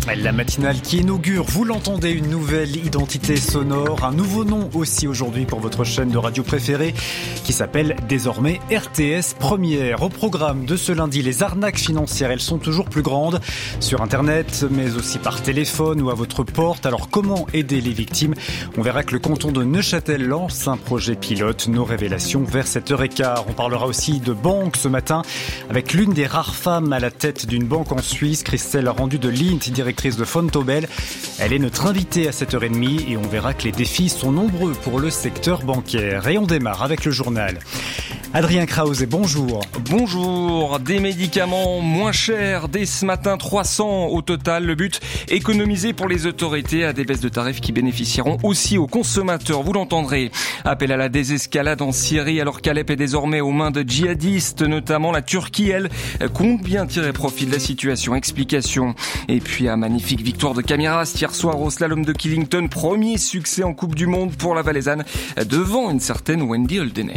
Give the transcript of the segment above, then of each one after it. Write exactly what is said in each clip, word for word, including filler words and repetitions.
La matinale qui inaugure, vous l'entendez, une nouvelle identité sonore, un nouveau nom aussi aujourd'hui pour votre chaîne de radio préférée qui s'appelle désormais R T S Première. Au programme de ce lundi, les arnaques financières, elles sont toujours plus grandes sur Internet, mais aussi par téléphone ou à votre porte. Alors comment aider les victimes? On verra que le canton de Neuchâtel lance un projet pilote. Nos révélations vers sept heures quinze. On parlera aussi de banque ce matin avec l'une des rares femmes à la tête d'une banque en Suisse, Christelle Rendu de Lint, directrice de Fontobel. Elle est notre invitée à sept heures trente et on verra que les défis sont nombreux pour le secteur bancaire. Et on démarre avec le journal. Adrien Krause, bonjour. Bonjour. Des médicaments moins chers dès ce matin, trois cents au total. Le but, économiser pour les autorités à des baisses de tarifs qui bénéficieront aussi aux consommateurs. Vous l'entendrez. Appel à la désescalade en Syrie alors qu'Alep est désormais aux mains de djihadistes, notamment la Turquie, elle, compte bien tirer profit de la situation. Explication. Et puis, à magnifique victoire de Camiras hier soir au slalom de Killington. Premier succès en Coupe du Monde pour la Valaisanne devant une certaine Wendy Holdener.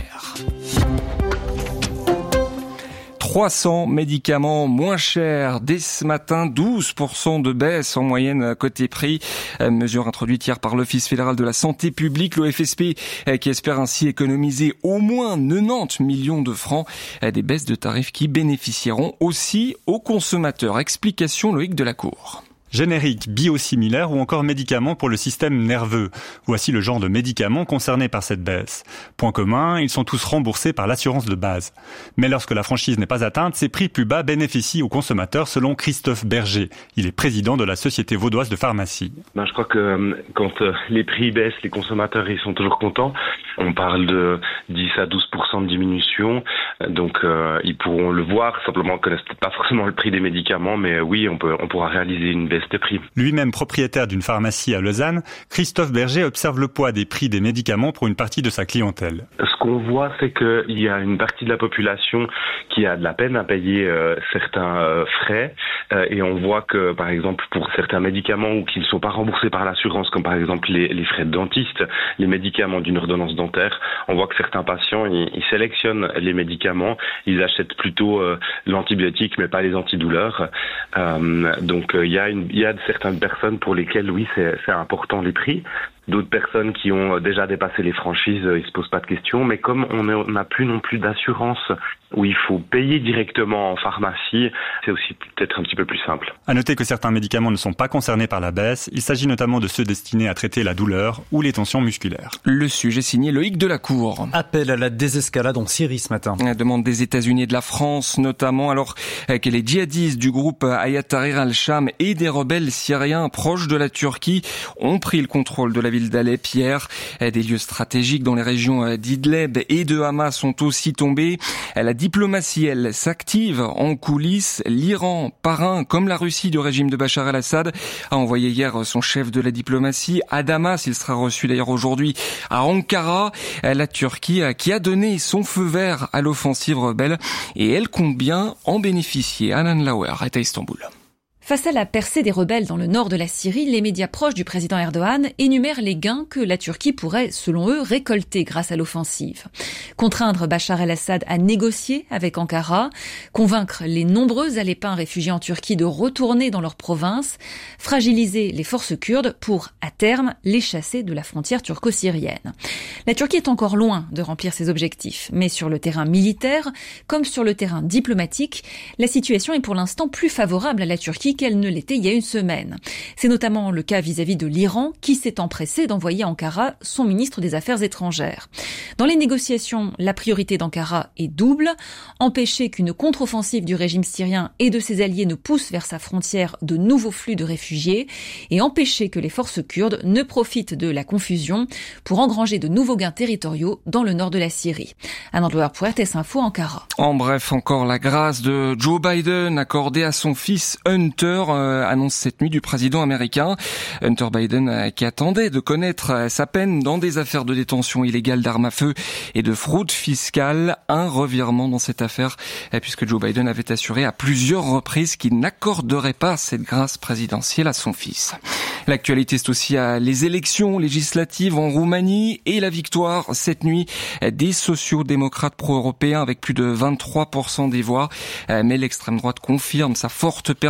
trois cents médicaments moins chers dès ce matin, douze pour cent de baisse en moyenne côté prix. Mesure introduite hier par l'Office fédéral de la santé publique, l'O F S P, qui espère ainsi économiser au moins quatre-vingt-dix millions de francs. Des baisses de tarifs qui bénéficieront aussi aux consommateurs. Explication Loïc Delacour. Génériques, biosimilaires ou encore médicaments pour le système nerveux. Voici le genre de médicaments concernés par cette baisse. Point commun, ils sont tous remboursés par l'assurance de base. Mais lorsque la franchise n'est pas atteinte, ces prix plus bas bénéficient aux consommateurs selon Christophe Berger. Il est président de la Société vaudoise de pharmacie. Ben, je crois que euh, quand euh, les prix baissent, les consommateurs ils sont toujours contents. On parle de dix à douze pour cent de diminution. Donc euh, ils pourront le voir, simplement ils connaissent peut-être pas forcément le prix des médicaments, mais euh, oui, on peut on pourra réaliser une baisse de prix. Lui-même propriétaire d'une pharmacie à Lausanne, Christophe Berger observe le poids des prix des médicaments pour une partie de sa clientèle. Ce qu'on voit, c'est qu'il y a une partie de la population qui a de la peine à payer euh, certains euh, frais euh, et on voit que, par exemple, pour certains médicaments ou qui ne sont pas remboursés par l'assurance, comme par exemple les, les frais de dentiste, les médicaments d'une ordonnance dentaire, on voit que certains patients, ils, ils sélectionnent les médicaments, ils achètent plutôt euh, l'antibiotique mais pas les antidouleurs. Euh, donc il euh, y a une Il y a certaines personnes pour lesquelles, oui, c'est, c'est important les prix. D'autres personnes qui ont déjà dépassé les franchises, ils se posent pas de questions. Mais comme on n'a plus non plus d'assurance où il faut payer directement en pharmacie, c'est aussi peut-être un petit peu plus simple. À noter que certains médicaments ne sont pas concernés par la baisse. Il s'agit notamment de ceux destinés à traiter la douleur ou les tensions musculaires. Le sujet signé Loïc Delacour. Appel à la désescalade en Syrie ce matin. La demande des États-Unis et de la France, notamment alors que les djihadistes du groupe Hayat Tahrir al-Sham et des rebelles syriens proches de la Turquie ont pris le contrôle de la ville d'Alep hier. Des lieux stratégiques dans les régions d'Idleb et de Hama sont aussi tombés. La diplomatie, elle, s'active en coulisses. L'Iran, parrain comme la Russie du régime de Bachar el-Assad, a envoyé hier son chef de la diplomatie à Damas. Il sera reçu d'ailleurs aujourd'hui à Ankara. La Turquie qui a donné son feu vert à l'offensive rebelle et elle compte bien en bénéficier. Anan Lauer est à Istanbul. Face à la percée des rebelles dans le nord de la Syrie, les médias proches du président Erdogan énumèrent les gains que la Turquie pourrait, selon eux, récolter grâce à l'offensive. Contraindre Bachar el-Assad à négocier avec Ankara, convaincre les nombreux Alépins réfugiés en Turquie de retourner dans leur province, fragiliser les forces kurdes pour, à terme, les chasser de la frontière turco-syrienne. La Turquie est encore loin de remplir ses objectifs, mais sur le terrain militaire, comme sur le terrain diplomatique, la situation est pour l'instant plus favorable à la Turquie qu'elle ne l'était il y a une semaine. C'est notamment le cas vis-à-vis de l'Iran qui s'est empressé d'envoyer à Ankara son ministre des Affaires étrangères. Dans les négociations, la priorité d'Ankara est double, empêcher qu'une contre-offensive du régime syrien et de ses alliés ne pousse vers sa frontière de nouveaux flux de réfugiés et empêcher que les forces kurdes ne profitent de la confusion pour engranger de nouveaux gains territoriaux dans le nord de la Syrie. Un endroit pour R T S Info, Ankara. En bref, encore la grâce de Joe Biden accordée à son fils Hunter. Euh, annonce cette nuit du président américain. Hunter Biden euh, qui attendait de connaître euh, sa peine dans des affaires de détention illégale d'armes à feu et de fraude fiscale. Un revirement dans cette affaire euh, puisque Joe Biden avait assuré à plusieurs reprises qu'il n'accorderait pas cette grâce présidentielle à son fils. L'actualité, c'est aussi euh, les élections législatives en Roumanie et la victoire cette nuit euh, des sociaux-démocrates pro-européens avec plus de vingt-trois pour cent des voix. Euh, mais l'extrême droite confirme sa forte percée.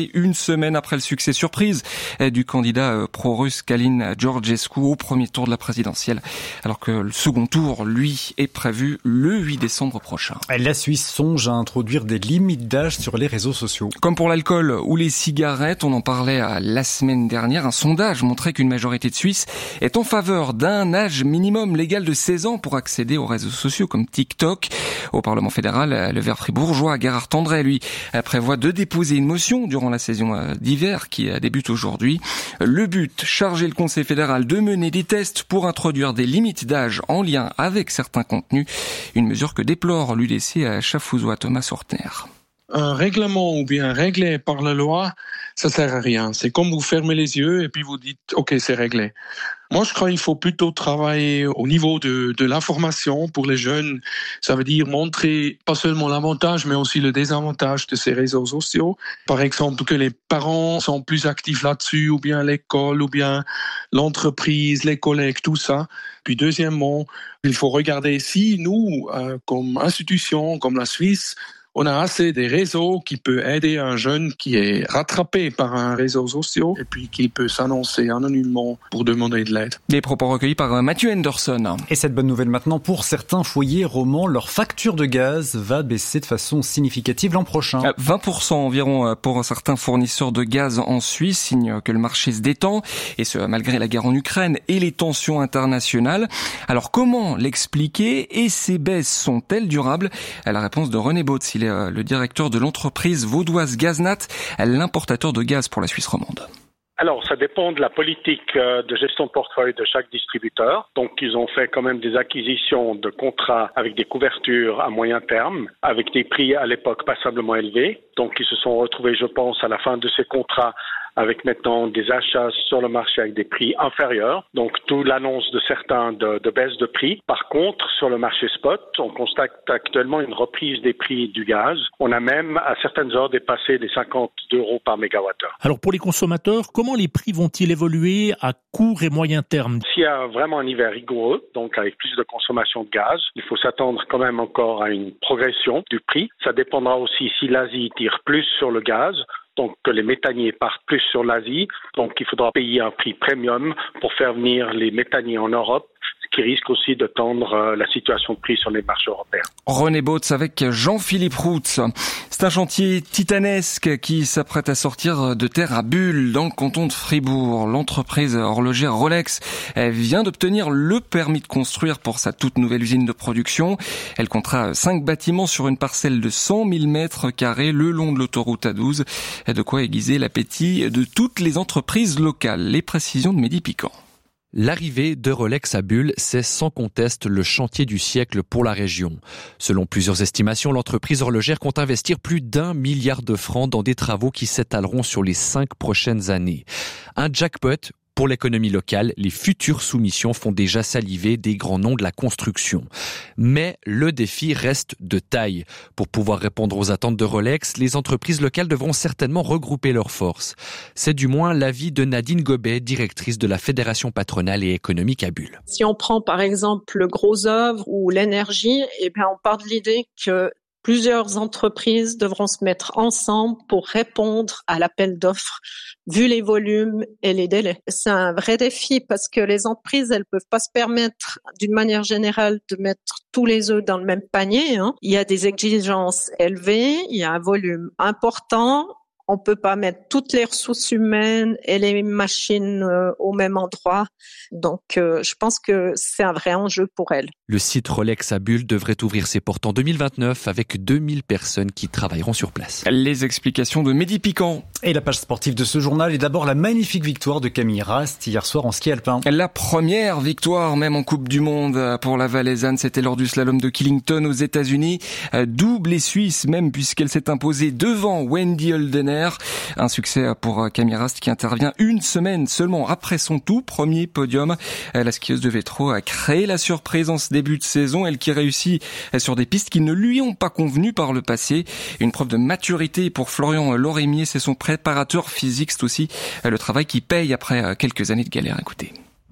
arrivée une semaine après le succès surprise du candidat pro-russe Kalin Georgescu au premier tour de la présidentielle, alors que le second tour, lui, est prévu le huit décembre prochain. La Suisse songe à introduire des limites d'âge sur les réseaux sociaux. Comme pour l'alcool ou les cigarettes, on en parlait la semaine dernière, un sondage montrait qu'une majorité de Suisses est en faveur d'un âge minimum légal de seize ans pour accéder aux réseaux sociaux comme TikTok. Au Parlement fédéral, le vert fribourgeois Gerhard André, lui, prévoit de déposer une motion durant la saison d'hiver qui débute aujourd'hui. Le but, charger le Conseil fédéral de mener des tests pour introduire des limites d'âge en lien avec certains contenus. Une mesure que déplore l'U D C à Schaffhausois Thomas Sortner. Un règlement ou bien réglé par la loi, ça sert à rien. C'est comme vous fermez les yeux et puis vous dites « ok, c'est réglé ». Moi, je crois qu'il faut plutôt travailler au niveau de, de l'information pour les jeunes. Ça veut dire montrer pas seulement l'avantage, mais aussi le désavantage de ces réseaux sociaux. Par exemple, que les parents sont plus actifs là-dessus, ou bien l'école, ou bien l'entreprise, les collègues, tout ça. Puis deuxièmement, il faut regarder si nous, euh, comme institution, comme la Suisse, on a assez des réseaux qui peuvent aider un jeune qui est rattrapé par un réseau social et puis qui peut s'annoncer anonymement pour demander de l'aide. Des propos recueillis par Mathieu Henderson. Et cette bonne nouvelle maintenant, pour certains foyers romans, leur facture de gaz va baisser de façon significative l'an prochain. vingt pour cent environ pour certains fournisseurs de gaz en Suisse, signe que le marché se détend, et ce malgré la guerre en Ukraine et les tensions internationales. Alors comment l'expliquer et ces baisses sont-elles durables? La réponse de René Bautz, il est le directeur de l'entreprise vaudoise Gaznat, l'importateur de gaz pour la Suisse romande. Alors, ça dépend de la politique de gestion de portefeuille de chaque distributeur. Donc, ils ont fait quand même des acquisitions de contrats avec des couvertures à moyen terme, avec des prix à l'époque passablement élevés. Donc, ils se sont retrouvés, je pense, à la fin de ces contrats avec maintenant des achats sur le marché avec des prix inférieurs. Donc, d'où l'annonce de certains de, de baisse de prix. Par contre, sur le marché spot, on constate actuellement une reprise des prix du gaz. On a même, à certaines heures, dépassé les cinquante euros par mégawattheure. Alors, pour les consommateurs, comment les prix vont-ils évoluer à court et moyen terme? S'il y a vraiment un hiver rigoureux, donc avec plus de consommation de gaz, il faut s'attendre quand même encore à une progression du prix. Ça dépendra aussi si l'Asie tire plus sur le gaz, donc que les méthaniers partent plus sur l'Asie. Donc il faudra payer un prix premium pour faire venir les méthaniers en Europe, ce qui risque aussi de tendre euh, la situation de prix sur les marchés européens. René Bautz avec Jean-Philippe Routz. C'est un chantier titanesque qui s'apprête à sortir de terre à Bulle, dans le canton de Fribourg. L'entreprise horlogère Rolex vient d'obtenir le permis de construire pour sa toute nouvelle usine de production. Elle comptera cinq bâtiments sur une parcelle de cent mille mètres carrés le long de l'autoroute A douze. De quoi aiguiser l'appétit de toutes les entreprises locales. Les précisions de Mehdi Piquant. L'arrivée de Rolex à Bulle, c'est sans conteste le chantier du siècle pour la région. Selon plusieurs estimations, l'entreprise horlogère compte investir plus d'un milliard de francs dans des travaux qui s'étaleront sur les cinq prochaines années. Un jackpot pour l'économie locale, les futures soumissions font déjà saliver des grands noms de la construction. Mais le défi reste de taille. Pour pouvoir répondre aux attentes de Rolex, les entreprises locales devront certainement regrouper leurs forces. C'est du moins l'avis de Nadine Gobet, directrice de la Fédération patronale et économique à Bulle. Si on prend par exemple le gros œuvre ou l'énergie, eh bien on part de l'idée que plusieurs entreprises devront se mettre ensemble pour répondre à l'appel d'offres, vu les volumes et les délais. C'est un vrai défi parce que les entreprises, elles peuvent pas se permettre, d'une manière générale, de mettre tous les œufs dans le même panier, hein. Il y a des exigences élevées, il y a un volume important. On peut pas mettre toutes les ressources humaines et les machines euh, au même endroit. Donc, euh, je pense que c'est un vrai enjeu pour elles. Le site Rolex à Bulle devrait ouvrir ses portes en deux mille vingt-neuf avec deux mille personnes qui travailleront sur place. Les explications de Mehdi Piquant. Et la page sportive de ce journal est d'abord la magnifique victoire de Camille Rast hier soir en ski alpin. La première victoire même en Coupe du Monde pour la Valaisanne, c'était lors du slalom de Killington aux États-Unis. Doublée suisse même puisqu'elle s'est imposée devant Wendy Holdener. Un succès pour Camille Rast qui intervient une semaine seulement après son tout premier podium. La skieuse de Vétro a créé la surprise en ce début de saison, elle qui réussit sur des pistes qui ne lui ont pas convenu par le passé. Une preuve de maturité pour Florian Lorimier, c'est son préparateur physique, c'est aussi le travail qui paye après quelques années de galère. Écoutez.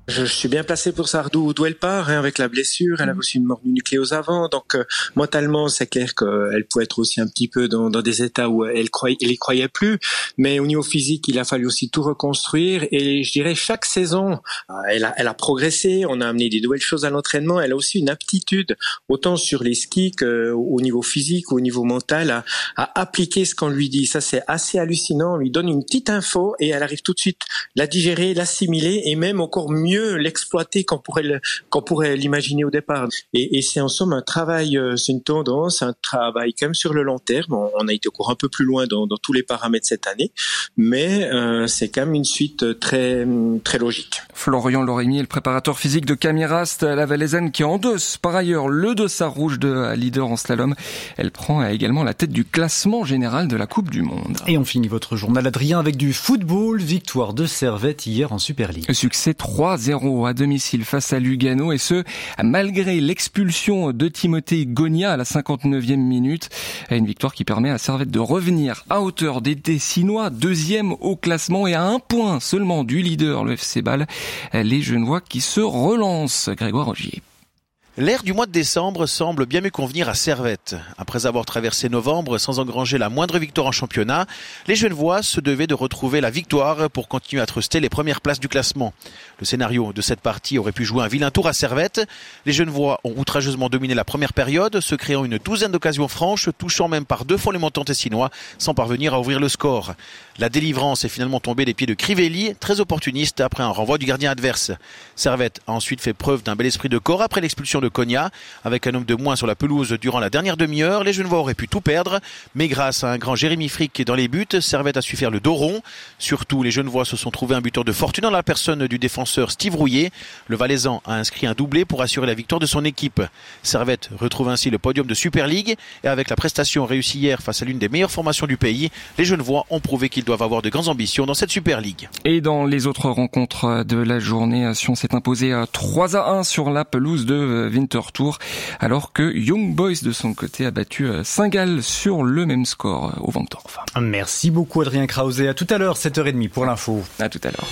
Je suis bien placé pour savoir d'où, d'où elle part, hein, avec la blessure. Elle a aussi une morve-nucléose avant, donc euh, mentalement, c'est clair qu'elle pouvait être aussi un petit peu dans, dans des états où elle croyait, elle y croyait plus. Mais au niveau physique, il a fallu aussi tout reconstruire. Et je dirais chaque saison, elle a, elle a progressé. On a amené des nouvelles choses à l'entraînement. Elle a aussi une aptitude, autant sur les skis qu'au niveau physique, au niveau mental, à, à appliquer ce qu'on lui dit. Ça, c'est assez hallucinant. On lui donne une petite info et elle arrive tout de suite la digérer, l'assimiler et même encore mieux l'exploiter qu'on pourrait le, qu'on pourrait l'imaginer au départ. Et, et c'est en somme un travail, euh, c'est une tendance, un travail quand même sur le long terme. On, on a été encore un peu plus loin dans, dans tous les paramètres cette année, mais euh, c'est quand même une suite très très logique. Florian Lorimi est le préparateur physique de Camille Rast, la Valaisanne qui endosse par ailleurs le dossard rouge de leader en slalom. Elle prend également la tête du classement général de la Coupe du Monde. Et on finit votre journal, Adrien, avec du football. Victoire de Servette hier en Super League. Succès trois zéro à domicile face à Lugano, et ce, malgré l'expulsion de Timothée Gonia à la cinquante-neuvième minute. Une victoire qui permet à Servette de revenir à hauteur des Tessinois, deuxième au classement et à un point seulement du leader, le F C Bâle. Les Genevois qui se relancent. Grégoire Rogier. L'air du mois de décembre semble bien mieux convenir à Servette. Après avoir traversé novembre sans engranger la moindre victoire en championnat, les Genevois se devaient de retrouver la victoire pour continuer à truster les premières places du classement. Le scénario de cette partie aurait pu jouer un vilain tour à Servette. Les Genevois ont outrageusement dominé la première période, se créant une douzaine d'occasions franches, touchant même par deux fois les montants tessinois, sans parvenir à ouvrir le score. La délivrance est finalement tombée des pieds de Crivelli, très opportuniste après un renvoi du gardien adverse. Servette a ensuite fait preuve d'un bel esprit de corps après l'expulsion de Konya. Avec un homme de moins sur la pelouse durant la dernière demi-heure, les Genevois auraient pu tout perdre, mais grâce à un grand Jérémy Frick dans les buts, Servette a su faire le dos rond. Surtout, les Genevois se sont trouvés un buteur de fortune dans la personne du défenseur Steve Rouillet. Le Valaisan a inscrit un doublé pour assurer la victoire de son équipe. Servette retrouve ainsi le podium de Super League, et avec la prestation réussie hier face à l'une des meilleures formations du pays, les Genevois ont prouvé qu'ils doivent avoir de grandes ambitions dans cette Super League. Et dans les autres rencontres de la journée, Sion s'est imposé trois à un sur la pelouse de Winterthur, alors que Young Boys de son côté a battu Saint-Gall sur le même score au Venttorf. Merci beaucoup Adrien Krause. À tout à l'heure, sept heures trente pour l'info. À tout à l'heure.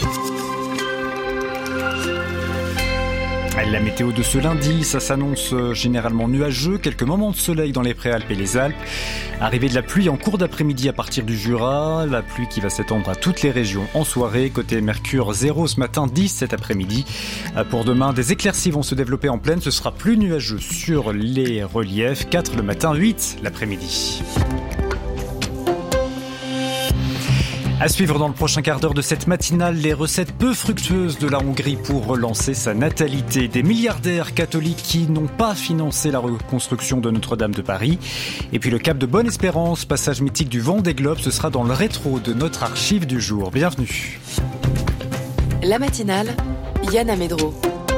La météo de ce lundi, ça s'annonce généralement nuageux, quelques moments de soleil dans les Préalpes et les Alpes. Arrivée de la pluie en cours d'après-midi à partir du Jura, la pluie qui va s'étendre à toutes les régions en soirée. Côté Mercure, zéro ce matin, dix cet après-midi. Pour demain, des éclaircies vont se développer en plaine, ce sera plus nuageux sur les reliefs, quatre le matin, huit l'après-midi. À suivre dans le prochain quart d'heure de cette matinale, les recettes peu fructueuses de la Hongrie pour relancer sa natalité. Des milliardaires catholiques qui n'ont pas financé la reconstruction de Notre-Dame de Paris. Et puis le Cap de Bonne-Espérance, passage mythique du Vendée Globe, ce sera dans le rétro de notre archive du jour. Bienvenue. La matinale, Yann Amedro.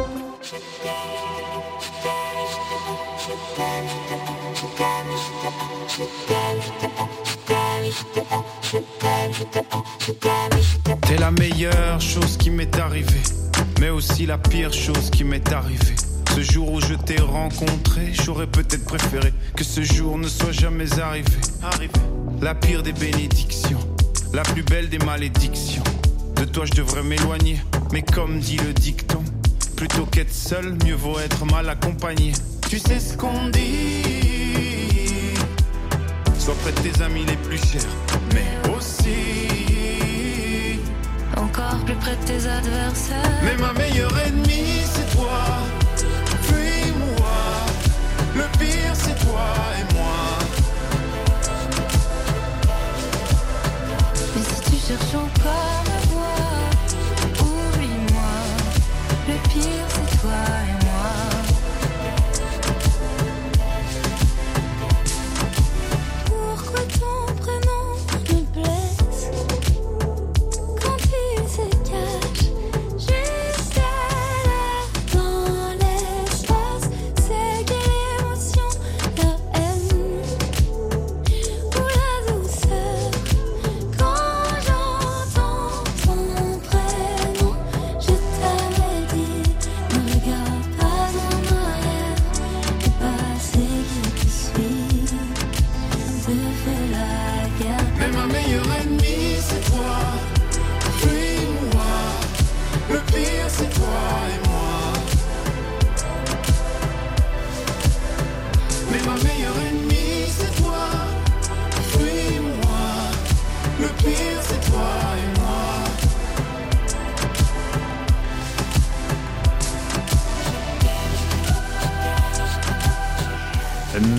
T'es la meilleure chose qui m'est arrivée, mais aussi la pire chose qui m'est arrivée. Ce jour où je t'ai rencontré, j'aurais peut-être préféré que ce jour ne soit jamais arrivé. La pire des bénédictions, la plus belle des malédictions. De toi je devrais m'éloigner, mais comme dit le dicton, plutôt qu'être seul, mieux vaut être mal accompagné. Tu sais ce qu'on dit, sois près de tes amis les plus chers, mais aussi encore plus près de tes adversaires. Mais ma meilleure ennemie c'est toi, puis moi. Le pire c'est toi et moi. Mais si tu cherches encore à voir, oublie-moi. Le pire c'est toi et moi. Pourquoi ton prénom me blesse quand il se cache juste là dans l'espace? C'est quelle émotion, la haine ou la douceur quand j'entends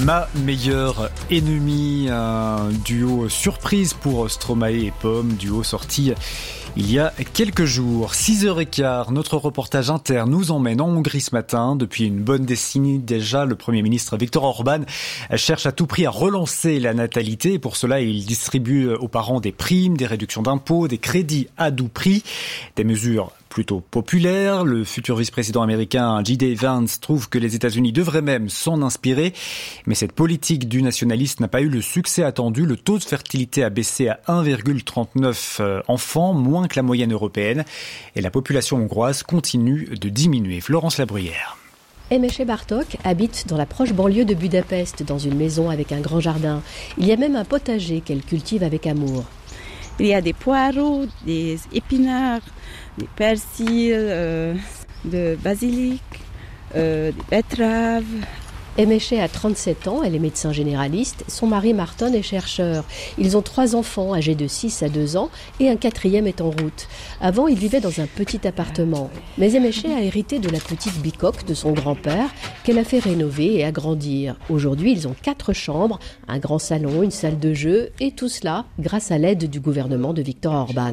Ma meilleure ennemie, un duo surprise pour Stromae et Pomme, duo sorti il y a quelques jours. six heures quinze, notre reportage interne nous emmène en Hongrie ce matin. Depuis une bonne décennie déjà, le Premier ministre Viktor Orban cherche à tout prix à relancer la natalité. Et pour cela, il distribue aux parents des primes, des réductions d'impôts, des crédits à doux prix, des mesures plutôt populaire. Le futur vice-président américain J D Vance trouve que les États-Unis devraient même s'en inspirer. Mais cette politique du nationaliste n'a pas eu le succès attendu. Le taux de fertilité a baissé à un virgule trente-neuf enfants, moins que la moyenne européenne. Et la population hongroise continue de diminuer. Florence Labruyère. Emese Bartók habite dans la proche banlieue de Budapest, dans une maison avec un grand jardin. Il y a même un potager qu'elle cultive avec amour. Il y a des poireaux, des épinards, des persils, euh, de basilic, euh, des betteraves. Emese a trente-sept ans, elle est médecin généraliste. Son mari Marton est chercheur. Ils ont trois enfants âgés de six à deux ans et un quatrième est en route. Avant, ils vivaient dans un petit appartement. Mais Emese a hérité de la petite bicoque de son grand-père qu'elle a fait rénover et agrandir. Aujourd'hui, ils ont quatre chambres, un grand salon, une salle de jeu et tout cela grâce à l'aide du gouvernement de Viktor Orban.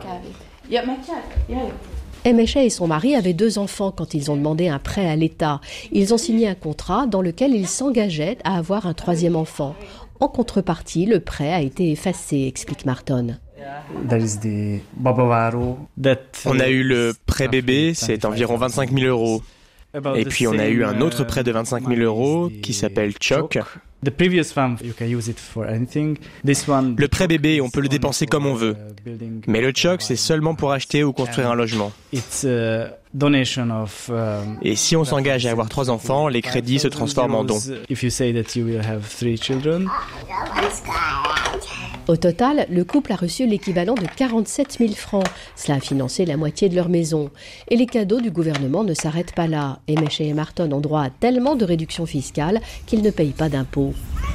Emese et son mari avaient deux enfants quand ils ont demandé un prêt à l'État. Ils ont signé un contrat dans lequel ils s'engageaient à avoir un troisième enfant. En contrepartie, le prêt a été effacé, explique Marton. On a eu le prêt bébé, c'est environ vingt-cinq mille euros. Et puis on a eu un autre prêt de vingt-cinq mille euros qui s'appelle Choc. Le prêt bébé, on peut le dépenser comme on veut. Mais le Choc, c'est seulement pour acheter ou construire un logement. Et si on s'engage à avoir trois enfants, les crédits se transforment en dons. Au total, le couple a reçu l'équivalent de quarante-sept mille francs. Cela a financé la moitié de leur maison. Et les cadeaux du gouvernement ne s'arrêtent pas là. Emese et Marton ont droit à tellement de réductions fiscales qu'ils ne payent pas d'impôts.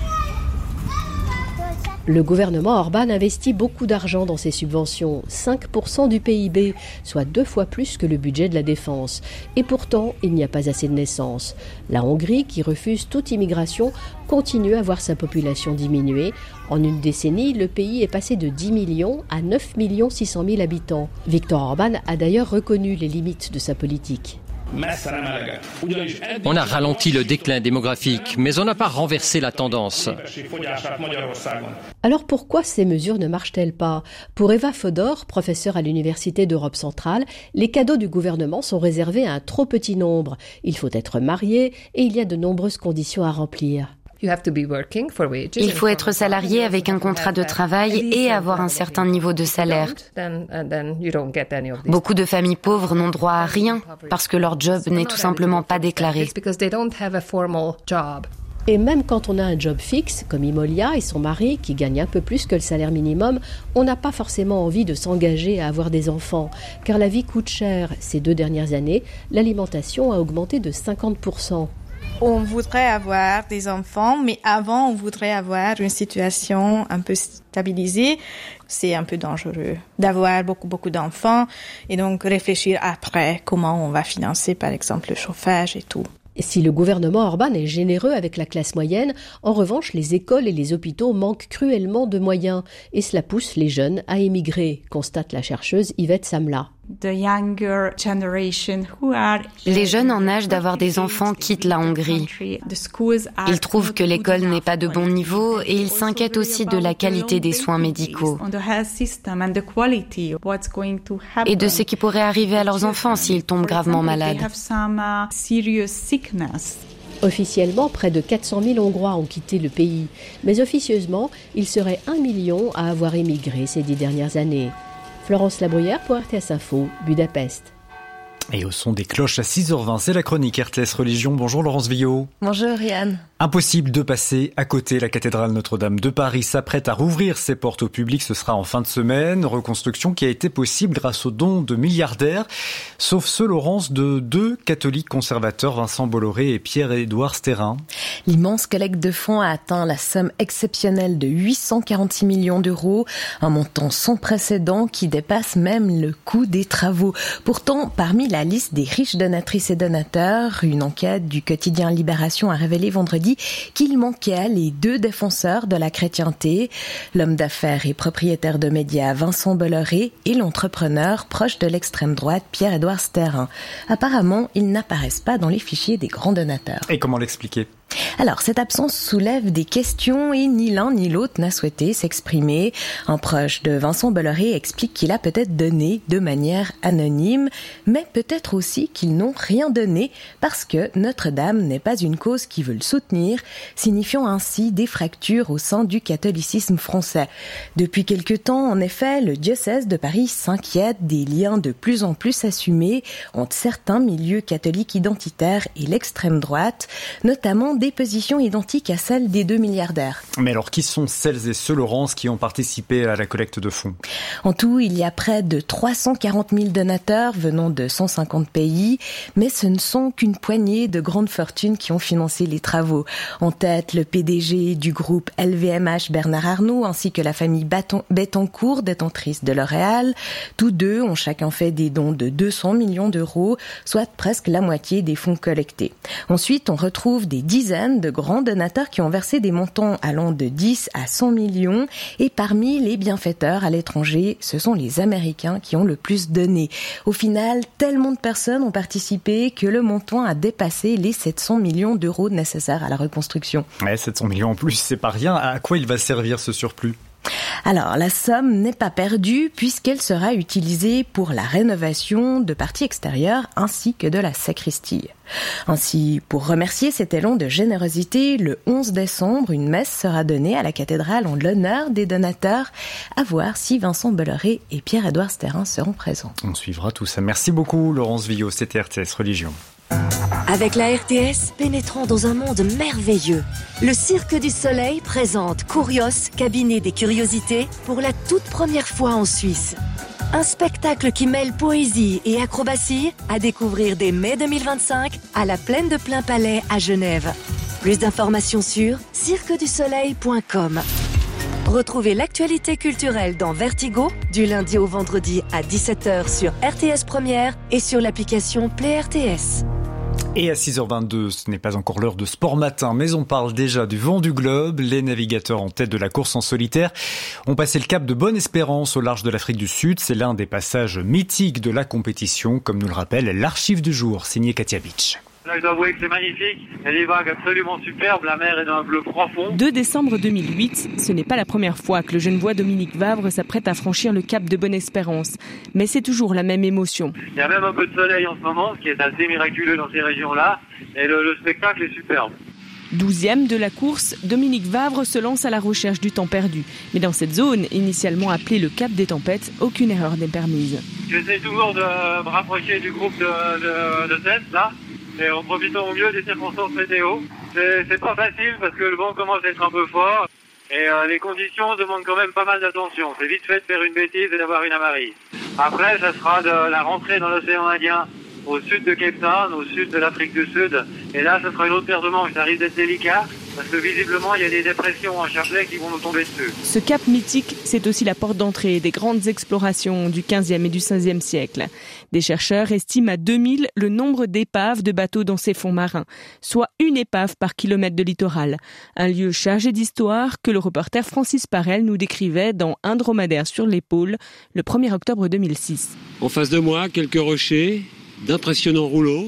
Le gouvernement Orban investit beaucoup d'argent dans ses subventions, cinq pour cent du P I B, soit deux fois plus que le budget de la défense. Et pourtant, il n'y a pas assez de naissances. La Hongrie, qui refuse toute immigration, continue à voir sa population diminuer. En une décennie, le pays est passé de dix millions à neuf millions six cent mille habitants. Viktor Orban a d'ailleurs reconnu les limites de sa politique. On a ralenti le déclin démographique, mais on n'a pas renversé la tendance. Alors pourquoi ces mesures ne marchent-elles pas ? Pour Eva Fodor, professeure à l'Université d'Europe centrale, les cadeaux du gouvernement sont réservés à un trop petit nombre. Il faut être marié et il y a de nombreuses conditions à remplir. Il faut être salarié avec un contrat de travail et avoir un certain niveau de salaire. Beaucoup de familles pauvres n'ont droit à rien parce que leur job n'est tout simplement pas déclaré. Et même quand on a un job fixe, comme Imolia et son mari, qui gagnent un peu plus que le salaire minimum, on n'a pas forcément envie de s'engager à avoir des enfants, car la vie coûte cher. Ces deux dernières années, l'alimentation a augmenté de cinquante pour cent. On voudrait avoir des enfants, mais avant, on voudrait avoir une situation un peu stabilisée. C'est un peu dangereux d'avoir beaucoup, beaucoup d'enfants et donc réfléchir après comment on va financer, par exemple, le chauffage et tout. Si le gouvernement Orban est généreux avec la classe moyenne, en revanche, les écoles et les hôpitaux manquent cruellement de moyens. Et cela pousse les jeunes à émigrer, constate la chercheuse Yvette Samla. Les jeunes en âge d'avoir des enfants quittent la Hongrie. Ils trouvent que l'école n'est pas de bon niveau et ils s'inquiètent aussi de la qualité des soins médicaux et de ce qui pourrait arriver à leurs enfants s'ils tombent gravement malades. Officiellement, près de quatre cent mille Hongrois ont quitté le pays, mais officieusement, il serait un million à avoir émigré ces dix dernières années. Florence Labruyère pour R T S Info, Budapest. Et au son des cloches à six heures vingt, c'est la chronique R T S Religion. Bonjour Laurence Villot. Bonjour Yann. Impossible de passer à côté. La cathédrale Notre-Dame de Paris s'apprête à rouvrir ses portes au public. Ce sera en fin de semaine. Reconstruction qui a été possible grâce aux dons de milliardaires. Sauf ceux, Laurence, de deux catholiques conservateurs, Vincent Bolloré et Pierre-Édouard Stérin. L'immense collecte de fonds a atteint la somme exceptionnelle de huit cent quarante-six millions d'euros. Un montant sans précédent qui dépasse même le coût des travaux. Pourtant, parmi la la liste des riches donatrices et donateurs. Une enquête du quotidien Libération a révélé vendredi qu'il manquait les deux défenseurs de la chrétienté, l'homme d'affaires et propriétaire de médias Vincent Bolloré et l'entrepreneur proche de l'extrême droite Pierre-Édouard Sterrin. Apparemment, ils n'apparaissent pas dans les fichiers des grands donateurs. Et comment l'expliquer ? Alors, cette absence soulève des questions et ni l'un ni l'autre n'a souhaité s'exprimer. Un proche de Vincent Bolloré explique qu'il a peut-être donné de manière anonyme, mais peut-être aussi qu'ils n'ont rien donné parce que Notre-Dame n'est pas une cause qu'ils veulent soutenir, signifiant ainsi des fractures au sein du catholicisme français. Depuis quelque temps, en effet, le diocèse de Paris s'inquiète des liens de plus en plus assumés entre certains milieux catholiques identitaires et l'extrême droite, notamment des positions identiques à celles des deux milliardaires. Mais alors, qui sont celles et ceux, Laurence, qui ont participé à la collecte de fonds ? En tout, il y a près de trois cent quarante mille donateurs venant de cent cinquante pays, mais ce ne sont qu'une poignée de grandes fortunes qui ont financé les travaux. En tête, le P D G du groupe L V M H, Bernard Arnault, ainsi que la famille Bettencourt, détentrice de L'Oréal. Tous deux ont chacun fait des dons de deux cents millions d'euros, soit presque la moitié des fonds collectés. Ensuite, on retrouve des dizaines de grands donateurs qui ont versé des montants allant de dix à cent millions. Et parmi les bienfaiteurs à l'étranger, ce sont les Américains qui ont le plus donné. Au final, tellement de personnes ont participé que le montant a dépassé les sept cents millions d'euros nécessaires à la reconstruction. Ouais, sept cents millions en plus, c'est pas rien. À quoi il va servir ce surplus ? Alors, la somme n'est pas perdue puisqu'elle sera utilisée pour la rénovation de parties extérieures ainsi que de la sacristie. Ainsi, pour remercier cet élan de générosité, le onze décembre, une messe sera donnée à la cathédrale en l'honneur des donateurs. À voir si Vincent Bolloré et Pierre-Édouard Sterrin seront présents. On suivra tout ça. Merci beaucoup, Laurence Villot, c'était R T S Religion. Avec la R T S, pénétrons dans un monde merveilleux. Le Cirque du Soleil présente Curios, cabinet des curiosités, pour la toute première fois en Suisse. Un spectacle qui mêle poésie et acrobatie à découvrir dès mai deux mille vingt-cinq à la Plaine de Plainpalais à Genève. Plus d'informations sur cirque du soleil point com. Retrouvez l'actualité culturelle dans Vertigo, du lundi au vendredi à dix-sept heures sur R T S Première et sur l'application Play R T S. Et à six heures vingt-deux, ce n'est pas encore l'heure de sport matin, mais on parle déjà du vent du globe. Les navigateurs en tête de la course en solitaire ont passé le cap de Bonne-Espérance au large de l'Afrique du Sud. C'est l'un des passages mythiques de la compétition, comme nous le rappelle l'archive du jour, signé Katia Beach. Là, je dois avouer que c'est magnifique. Il y a des vagues absolument superbes. La mer est d'un bleu profond. deux décembre deux mille huit, ce n'est pas la première fois que le Genevois Dominique Vavre s'apprête à franchir le cap de Bonne-Espérance. Mais c'est toujours la même émotion. Il y a même un peu de soleil en ce moment, ce qui est assez miraculeux dans ces régions-là. Et le, le spectacle est superbe. Douzième de la course, Dominique Vavre se lance à la recherche du temps perdu. Mais dans cette zone, initialement appelée le cap des tempêtes, aucune erreur n'est permise. J'essaie toujours de me rapprocher du groupe de, de, de tête, là. Et en profitant au mieux des circonstances météo. C'est, c'est pas facile parce que le vent commence à être un peu fort et euh, les conditions demandent quand même pas mal d'attention. C'est vite fait de faire une bêtise et d'avoir une avarie. Après, ça sera de la rentrée dans l'océan Indien au sud de Cape Town, au sud de l'Afrique du Sud. Et là, ça sera une autre paire de manches. Ça risque d'être délicat parce que visiblement, il y a des dépressions en Chapelet qui vont nous tomber dessus. Ce cap mythique, c'est aussi la porte d'entrée des grandes explorations du quinzième et du seizième siècle. Des chercheurs estiment à deux mille le nombre d'épaves de bateaux dans ces fonds marins, soit une épave par kilomètre de littoral. Un lieu chargé d'histoire que le reporter Francis Parel nous décrivait dans Un dromadaire sur l'épaule le premier octobre deux mille six. En face de moi, quelques rochers, d'impressionnants rouleaux.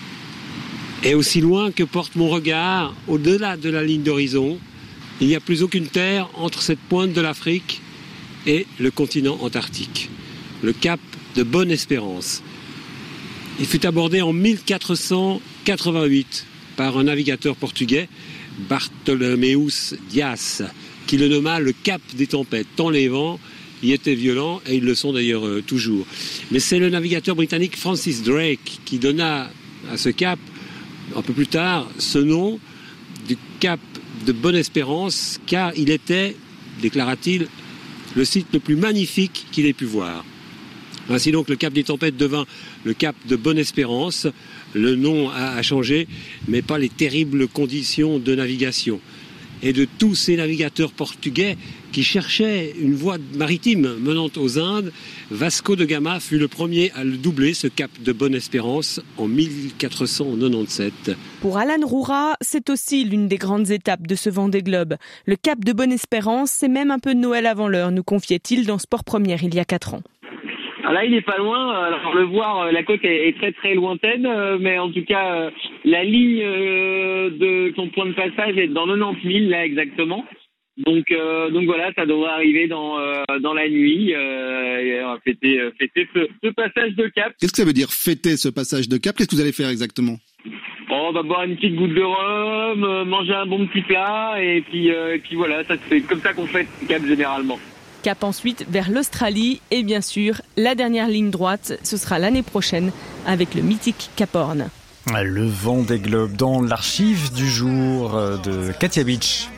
Et aussi loin que porte mon regard, au-delà de la ligne d'horizon, il n'y a plus aucune terre entre cette pointe de l'Afrique et le continent antarctique. Le cap de Bonne-Espérance. Il fut abordé en mille quatre cent quatre-vingt-huit par un navigateur portugais, Bartholomeus Dias, qui le nomma le cap des tempêtes, tant les vents y étaient violents, et ils le sont d'ailleurs euh, toujours. Mais c'est le navigateur britannique Francis Drake qui donna à ce cap, un peu plus tard, ce nom du cap de Bonne-Espérance, car il était, déclara-t-il, le site le plus magnifique qu'il ait pu voir. Ainsi donc, le cap des tempêtes devint le cap de Bonne-Espérance. Le nom a changé, mais pas les terribles conditions de navigation. et de tous ces navigateurs portugais qui cherchaient une voie maritime menant aux Indes. Vasco de Gama fut le premier à le doubler, ce cap de Bonne-Espérance, en mille quatre cent quatre-vingt-dix-sept. Pour Alan Roura, c'est aussi l'une des grandes étapes de ce Vendée Globe. Le cap de Bonne-Espérance, c'est même un peu de Noël avant l'heure, nous confiait-il dans Sport Première il y a quatre ans. Alors là, il est pas loin. Alors le voir, la côte est très très lointaine, mais en tout cas, la ligne de son point de passage est dans quatre-vingt-dix mille là exactement. Donc euh, donc voilà, ça devrait arriver dans euh, dans la nuit. Euh, et on va fêter fêter ce, ce passage de cap. Qu'est-ce que ça veut dire fêter ce passage de cap? Qu'est-ce que vous allez faire exactement? On va boire une petite goutte de rhum, euh, manger un bon petit plat, et puis euh, et puis voilà, ça c'est comme ça qu'on fête cap généralement. Cap ensuite vers l'Australie et bien sûr, la dernière ligne droite, ce sera l'année prochaine avec le mythique Cap Horn. Le Vendée Globe dans l'archive du jour de Katia Beach.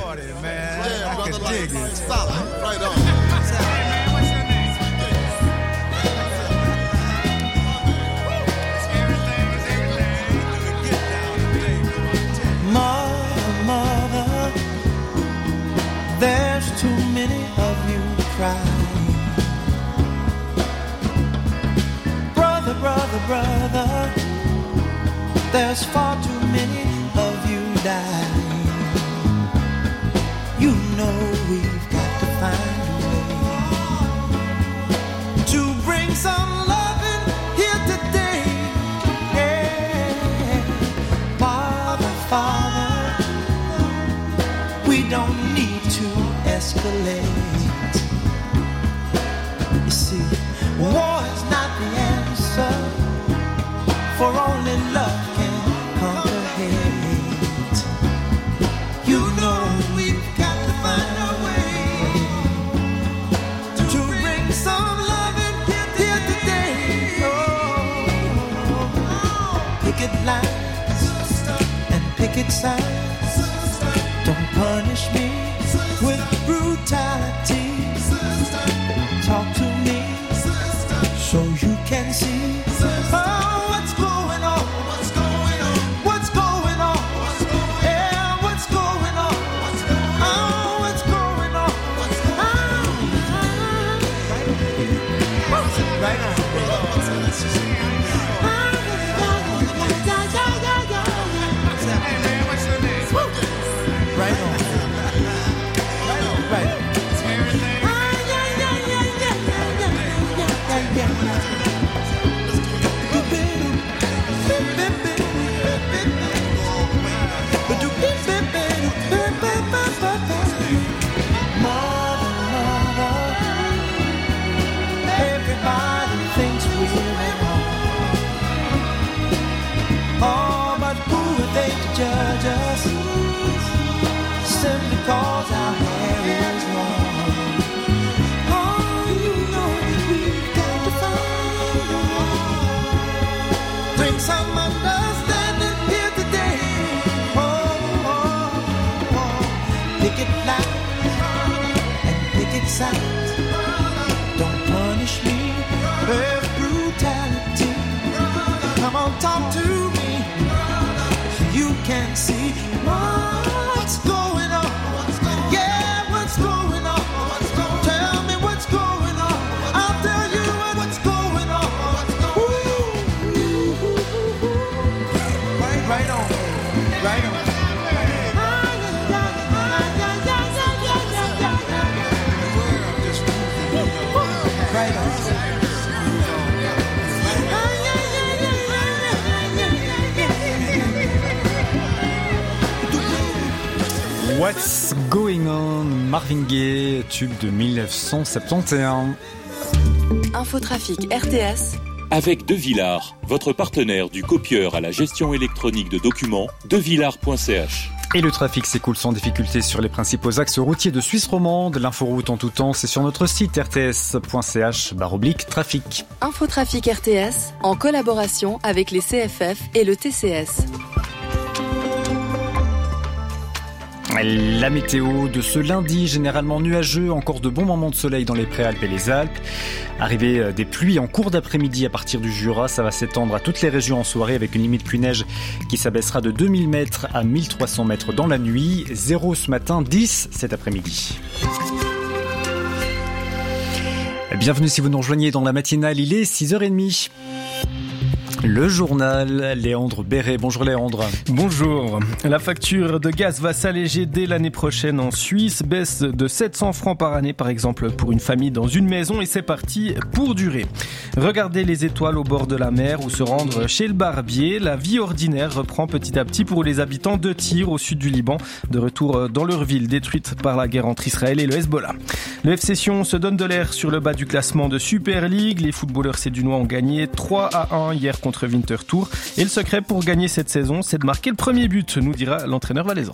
Mother, mother, there's too many of you crying. Brother, brother, brother, there's far too many of you dying. You know we've got to find a way to bring some loving here today. Yeah. Father, Father, we don't need to escalate. You see, war is not the answer, for only love can conquer hate. You know we've got to find a way to bring some love in here today. Oh, picket lines and picket signs. Don't punish me with brutality. Talk to me so you can see. Oh, what's going on? What's going on? What's going on? Yeah, what's going on? Oh, what's going on? Oh, right on. Right on. Right on. Judge us simply cause our hair is long. Oh, you know that we've got to find a way. Bring some understanding here today. Oh, oh, oh. Picket lines and picket signs. Don't punish me with brutality. Come on, talk to me. You can see what's going on. Yeah, what's going on? Tell me what's going on. I'll tell you what's going on. Ooh. Right, right on, right on. Right on. What's Going On, Marvin Gaye, tube de dix-neuf cent soixante-onze. Infotrafic R T S avec De Villars, votre partenaire du copieur à la gestion électronique de documents, devillars point c h. Et le trafic s'écoule sans difficulté sur les principaux axes routiers de Suisse romande. L'inforoute en tout temps, c'est sur notre site r t s point c h barre oblique trafic. Infotrafic R T S, en collaboration avec les C F F et le T C S. La météo de ce lundi, généralement nuageux, encore de bons moments de soleil dans les Préalpes et les Alpes. Arrivée des pluies en cours d'après-midi à partir du Jura, ça va s'étendre à toutes les régions en soirée avec une limite pluie-neige qui s'abaissera de deux mille mètres à mille trois cents mètres dans la nuit. zéro ce matin, dix cet après-midi. Bienvenue si vous nous rejoignez dans la matinale, il est six heures trente. Le journal, Léandre Béret. Bonjour Léandre. Bonjour. La facture de gaz va s'alléger dès l'année prochaine en Suisse. Baisse de sept cents francs par année, par exemple, pour une famille dans une maison. Et c'est parti pour durer. Regarder les étoiles au bord de la mer ou se rendre chez le barbier. La vie ordinaire reprend petit à petit pour les habitants de Tyr, au sud du Liban. De retour dans leur ville, détruite par la guerre entre Israël et le Hezbollah. Le F C Sion se donne de l'air sur le bas du classement de Super League. Les footballeurs sédunois ont gagné trois à un hier contre Winterthur. Et le secret pour gagner cette saison, c'est de marquer le premier but, nous dira l'entraîneur valaisan.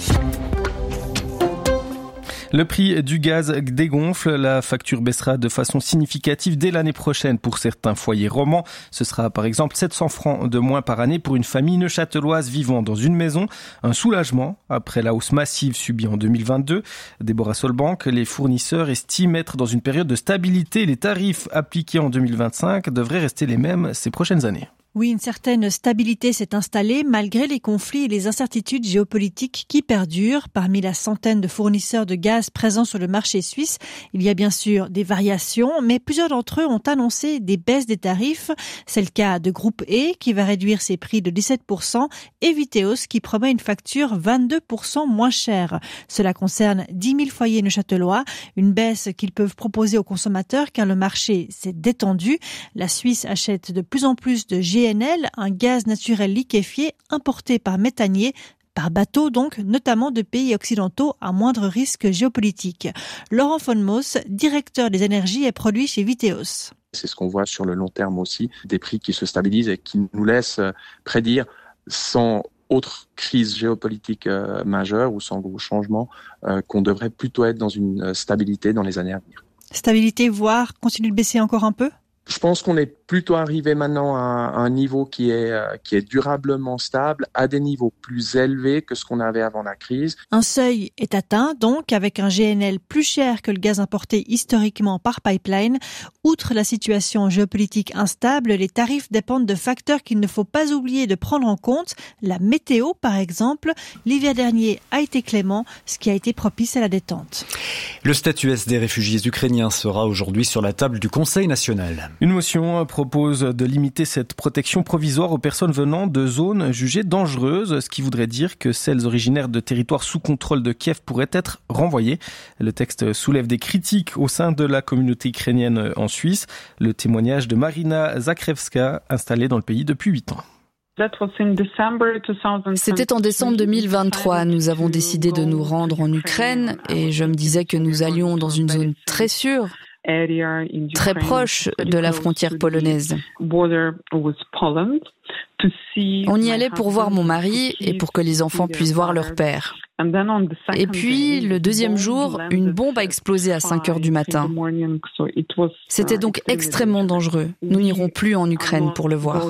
Le prix du gaz dégonfle, la facture baissera de façon significative dès l'année prochaine pour certains foyers romans. Ce sera par exemple sept cents francs de moins par année pour une famille neuchâteloise vivant dans une maison. Un soulagement après la hausse massive subie en deux mille vingt-deux. Déborah Solbank, les fournisseurs estiment être dans une période de stabilité. Les tarifs appliqués en deux mille vingt-cinq devraient rester les mêmes ces prochaines années. Oui, une certaine stabilité s'est installée malgré les conflits et les incertitudes géopolitiques qui perdurent. Parmi la centaine de fournisseurs de gaz présents sur le marché suisse, il y a bien sûr des variations, mais plusieurs d'entre eux ont annoncé des baisses des tarifs. C'est le cas de Groupe E qui va réduire ses prix de dix-sept pour cent et Viteos qui promet une facture vingt-deux pour cent moins chère. Cela concerne dix mille foyers neuchâtelois, une baisse qu'ils peuvent proposer aux consommateurs car le marché s'est détendu. La Suisse achète de plus en plus de G N L, un gaz naturel liquéfié importé par méthanier, par bateau donc, notamment de pays occidentaux à moindre risque géopolitique. Laurent von Moos, directeur des énergies et produits chez Viteos. C'est ce qu'on voit sur le long terme aussi, des prix qui se stabilisent et qui nous laissent prédire sans autre crise géopolitique euh, majeure ou sans gros changements euh, qu'on devrait plutôt être dans une stabilité dans les années à venir. Stabilité, voire continuer de baisser encore un peu ? Je pense qu'on est plutôt arrivé maintenant à un niveau qui est qui est durablement stable, à des niveaux plus élevés que ce qu'on avait avant la crise. Un seuil est atteint, donc, avec un G N L plus cher que le gaz importé historiquement par pipeline. Outre la situation géopolitique instable, les tarifs dépendent de facteurs qu'il ne faut pas oublier de prendre en compte. La météo, par exemple. L'hiver dernier a été clément, ce qui a été propice à la détente. Le statut S des réfugiés ukrainiens sera aujourd'hui sur la table du Conseil national. Une motion propose de limiter cette protection provisoire aux personnes venant de zones jugées dangereuses, ce qui voudrait dire que celles originaires de territoires sous contrôle de Kiev pourraient être renvoyées. Le texte soulève des critiques au sein de la communauté ukrainienne en Suisse. Le témoignage de Marina Zakrevska, installée dans le pays depuis huit ans. C'était en décembre deux mille vingt-trois. Nous avons décidé de nous rendre en Ukraine et je me disais que nous allions dans une zone très sûre, très proche de la frontière polonaise. On y allait pour voir mon mari et pour que les enfants puissent voir leur père. Et puis, le deuxième jour, une bombe a explosé à cinq heures du matin. C'était donc extrêmement dangereux. Nous n'irons plus en Ukraine pour le voir.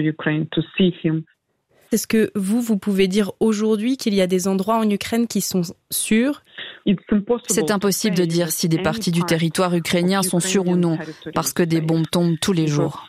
Est-ce que vous, vous pouvez dire aujourd'hui qu'il y a des endroits en Ukraine qui sont sûrs ? C'est impossible de dire si des parties du territoire ukrainien sont sûres ou non, parce que des bombes tombent tous les jours.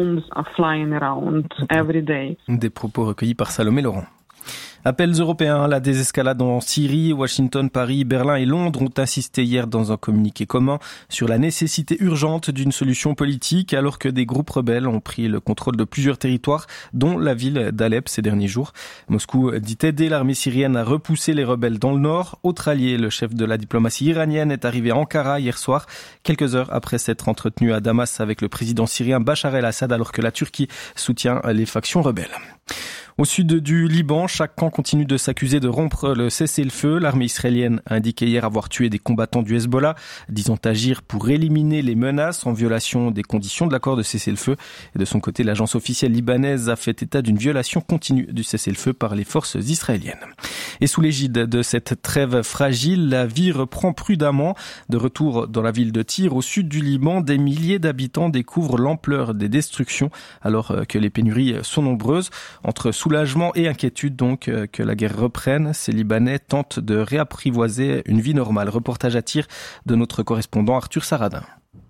Des propos recueillis par Salomé Laurent. Appels européens, la désescalade en Syrie, Washington, Paris, Berlin et Londres ont insisté hier dans un communiqué commun sur la nécessité urgente d'une solution politique alors que des groupes rebelles ont pris le contrôle de plusieurs territoires, dont la ville d'Alep ces derniers jours. Moscou dit aider l'armée syrienne à repousser les rebelles dans le nord. Autre allié, le chef de la diplomatie iranienne est arrivé à Ankara hier soir, quelques heures après s'être entretenu à Damas avec le président syrien Bachar el-Assad alors que la Turquie soutient les factions rebelles. Au sud du Liban, chaque camp continue de s'accuser de rompre le cessez-le-feu. L'armée israélienne a indiqué hier avoir tué des combattants du Hezbollah, disant agir pour éliminer les menaces en violation des conditions de l'accord de cessez-le-feu. Et de son côté, l'agence officielle libanaise a fait état d'une violation continue du cessez-le-feu par les forces israéliennes. Et sous l'égide de cette trêve fragile, la vie reprend prudemment. De retour dans la ville de Tyr, au sud du Liban, des milliers d'habitants découvrent l'ampleur des destructions alors que les pénuries sont nombreuses. Entre soulagement et inquiétude donc que la guerre reprenne. Ces Libanais tentent de réapprivoiser une vie normale. Reportage à tir de notre correspondant Arthur Saradin.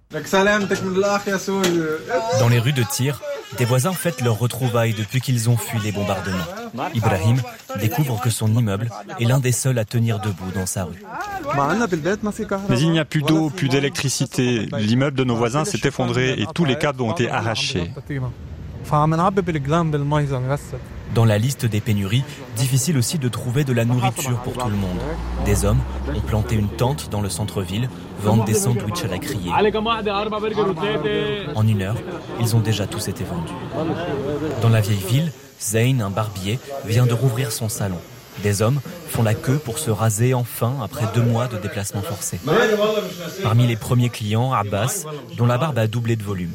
Dans les rues de Tyr, des voisins fêtent leur retrouvailles depuis qu'ils ont fui les bombardements. Ibrahim découvre que son immeuble est l'un des seuls à tenir debout dans sa rue. Mais il n'y a plus d'eau, plus d'électricité. L'immeuble de nos voisins s'est effondré et tous les câbles ont été arrachés. Dans la liste des pénuries, difficile aussi de trouver de la nourriture pour tout le monde. Des hommes ont planté une tente dans le centre-ville, vendent des sandwichs à la criée. En une heure, ils ont déjà tous été vendus. Dans la vieille ville, Zayn, un barbier, vient de rouvrir son salon. Des hommes font la queue pour se raser enfin après deux mois de déplacement forcé. Parmi les premiers clients, Abbas, dont la barbe a doublé de volume.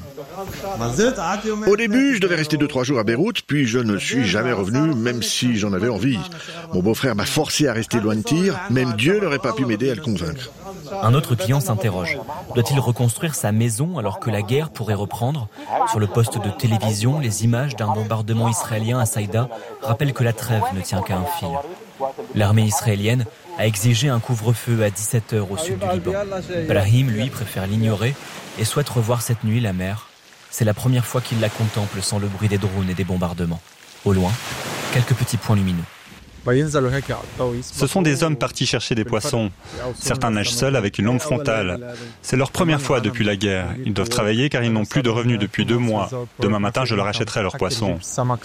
Au début, je devais rester deux trois jours à Beyrouth, puis je ne suis jamais revenu, même si j'en avais envie. Mon beau-frère m'a forcé à rester loin de Tyr, même Dieu n'aurait pas pu m'aider à le convaincre. Un autre client s'interroge. Doit-il reconstruire sa maison alors que la guerre pourrait reprendre ? Sur le poste de télévision, les images d'un bombardement israélien à Saïda rappellent que la trêve ne tient qu'à un fil. L'armée israélienne a exigé un couvre-feu à dix-sept heures au sud du Liban. Brahim, lui, préfère l'ignorer et souhaite revoir cette nuit la mer. C'est la première fois qu'il la contemple sans le bruit des drones et des bombardements. Au loin, quelques petits points lumineux. Ce sont des hommes partis chercher des poissons. Certains nagent seuls avec une lampe frontale. C'est leur première fois depuis la guerre. Ils doivent travailler car ils n'ont plus de revenus depuis deux mois. Demain matin, je leur achèterai leurs poissons.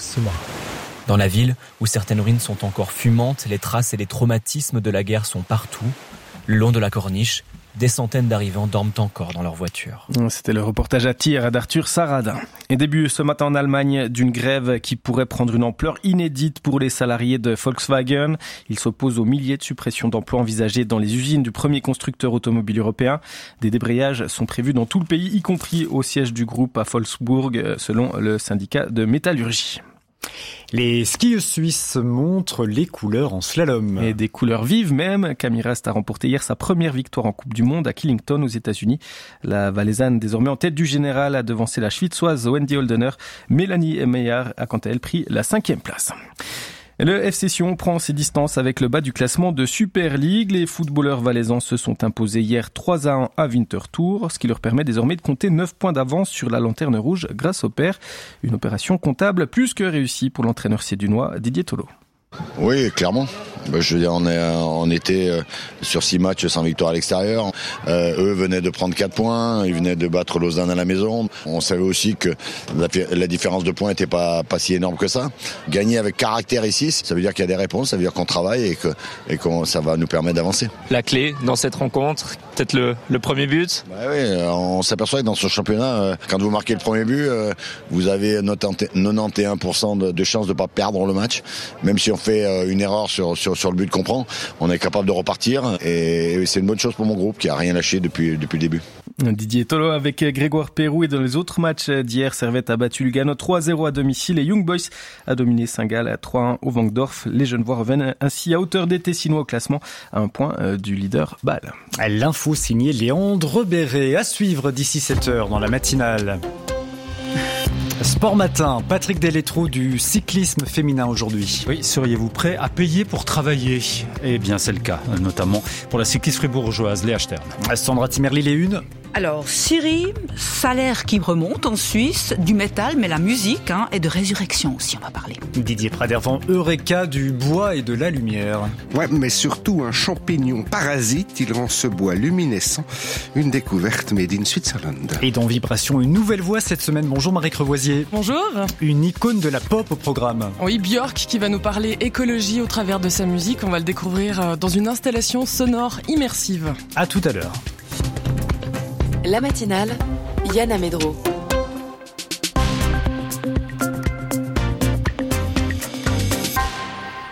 Dans la ville, où certaines ruines sont encore fumantes, les traces et les traumatismes de la guerre sont partout. Le long de la corniche, des centaines d'arrivants dorment encore dans leur voiture. C'était le reportage à Tyr d'Arthur Saradin. Et début ce matin en Allemagne d'une grève qui pourrait prendre une ampleur inédite pour les salariés de Volkswagen. Ils s'opposent aux milliers de suppressions d'emplois envisagées dans les usines du premier constructeur automobile européen. Des débrayages sont prévus dans tout le pays, y compris au siège du groupe à Wolfsburg, selon le syndicat de métallurgie. Les skieuses suisses montrent les couleurs en slalom. Et des couleurs vives même. Camille Rast a remporté hier sa première victoire en Coupe du Monde à Killington aux États-Unis. La Valaisanne, désormais en tête du général, a devancé la Schwitzoise Wendy Holdener. Mélanie Meyer a quant à elle pris la cinquième place. Le F C Sion prend ses distances avec le bas du classement de Super League. Les footballeurs valaisans se sont imposés hier trois à un à Winterthur, ce qui leur permet désormais de compter neuf points d'avance sur la lanterne rouge grâce au pair. Une opération comptable plus que réussie pour l'entraîneur sédunois Didier Tolo. Oui, clairement. Je veux dire, on, est, on était sur six matchs sans victoire à l'extérieur. Euh, eux venaient de prendre quatre points, ils venaient de battre Lausanne à la maison. On savait aussi que la, la différence de points n'était pas, pas si énorme que ça. Gagner avec caractère ici, ça veut dire qu'il y a des réponses, ça veut dire qu'on travaille et que, et que ça va nous permettre d'avancer. La clé dans cette rencontre, peut-être le, le premier but. Bah oui, on s'aperçoit que dans ce championnat, quand vous marquez le premier but, vous avez quatre-vingt-onze pour cent de, de chances de ne pas perdre le match, même si on fait une erreur sur, sur, sur le but qu'on prend, on est capable de repartir et c'est une bonne chose pour mon groupe qui a rien lâché depuis, depuis le début. Didier Tolo avec Grégoire Pérou et dans les autres matchs d'hier, Servette a battu Lugano trois à zéro à domicile et Young Boys a dominé Saint-Gall à trois à un au Vangdorf. Les Genevois reviennent ainsi à hauteur des Tessinois au classement à un point du leader Bâle. L'info signée Léandre Béret à suivre d'ici sept heures dans la matinale. Sport matin, Patrick Delettrou du cyclisme féminin aujourd'hui. Oui, seriez-vous prêt à payer pour travailler ? Eh bien, c'est le cas, notamment pour la cycliste fribourgeoise Léa Stern. Sandra Timmerly, les unes. Alors, Syrie, salaire qui remonte en Suisse, du métal, mais la musique hein, et de résurrection aussi, on va parler. Didier Pradervan, Eureka, du bois et de la lumière. Ouais, mais surtout un champignon parasite, il rend ce bois luminescent. Une découverte made in Switzerland. Et dans Vibration, une nouvelle voix cette semaine. Bonjour Marie Crevoisier. Bonjour. Une icône de la pop au programme. Oui, Björk qui va nous parler écologie au travers de sa musique. On va le découvrir dans une installation sonore immersive. À tout à l'heure. La matinale, Yann Amedro.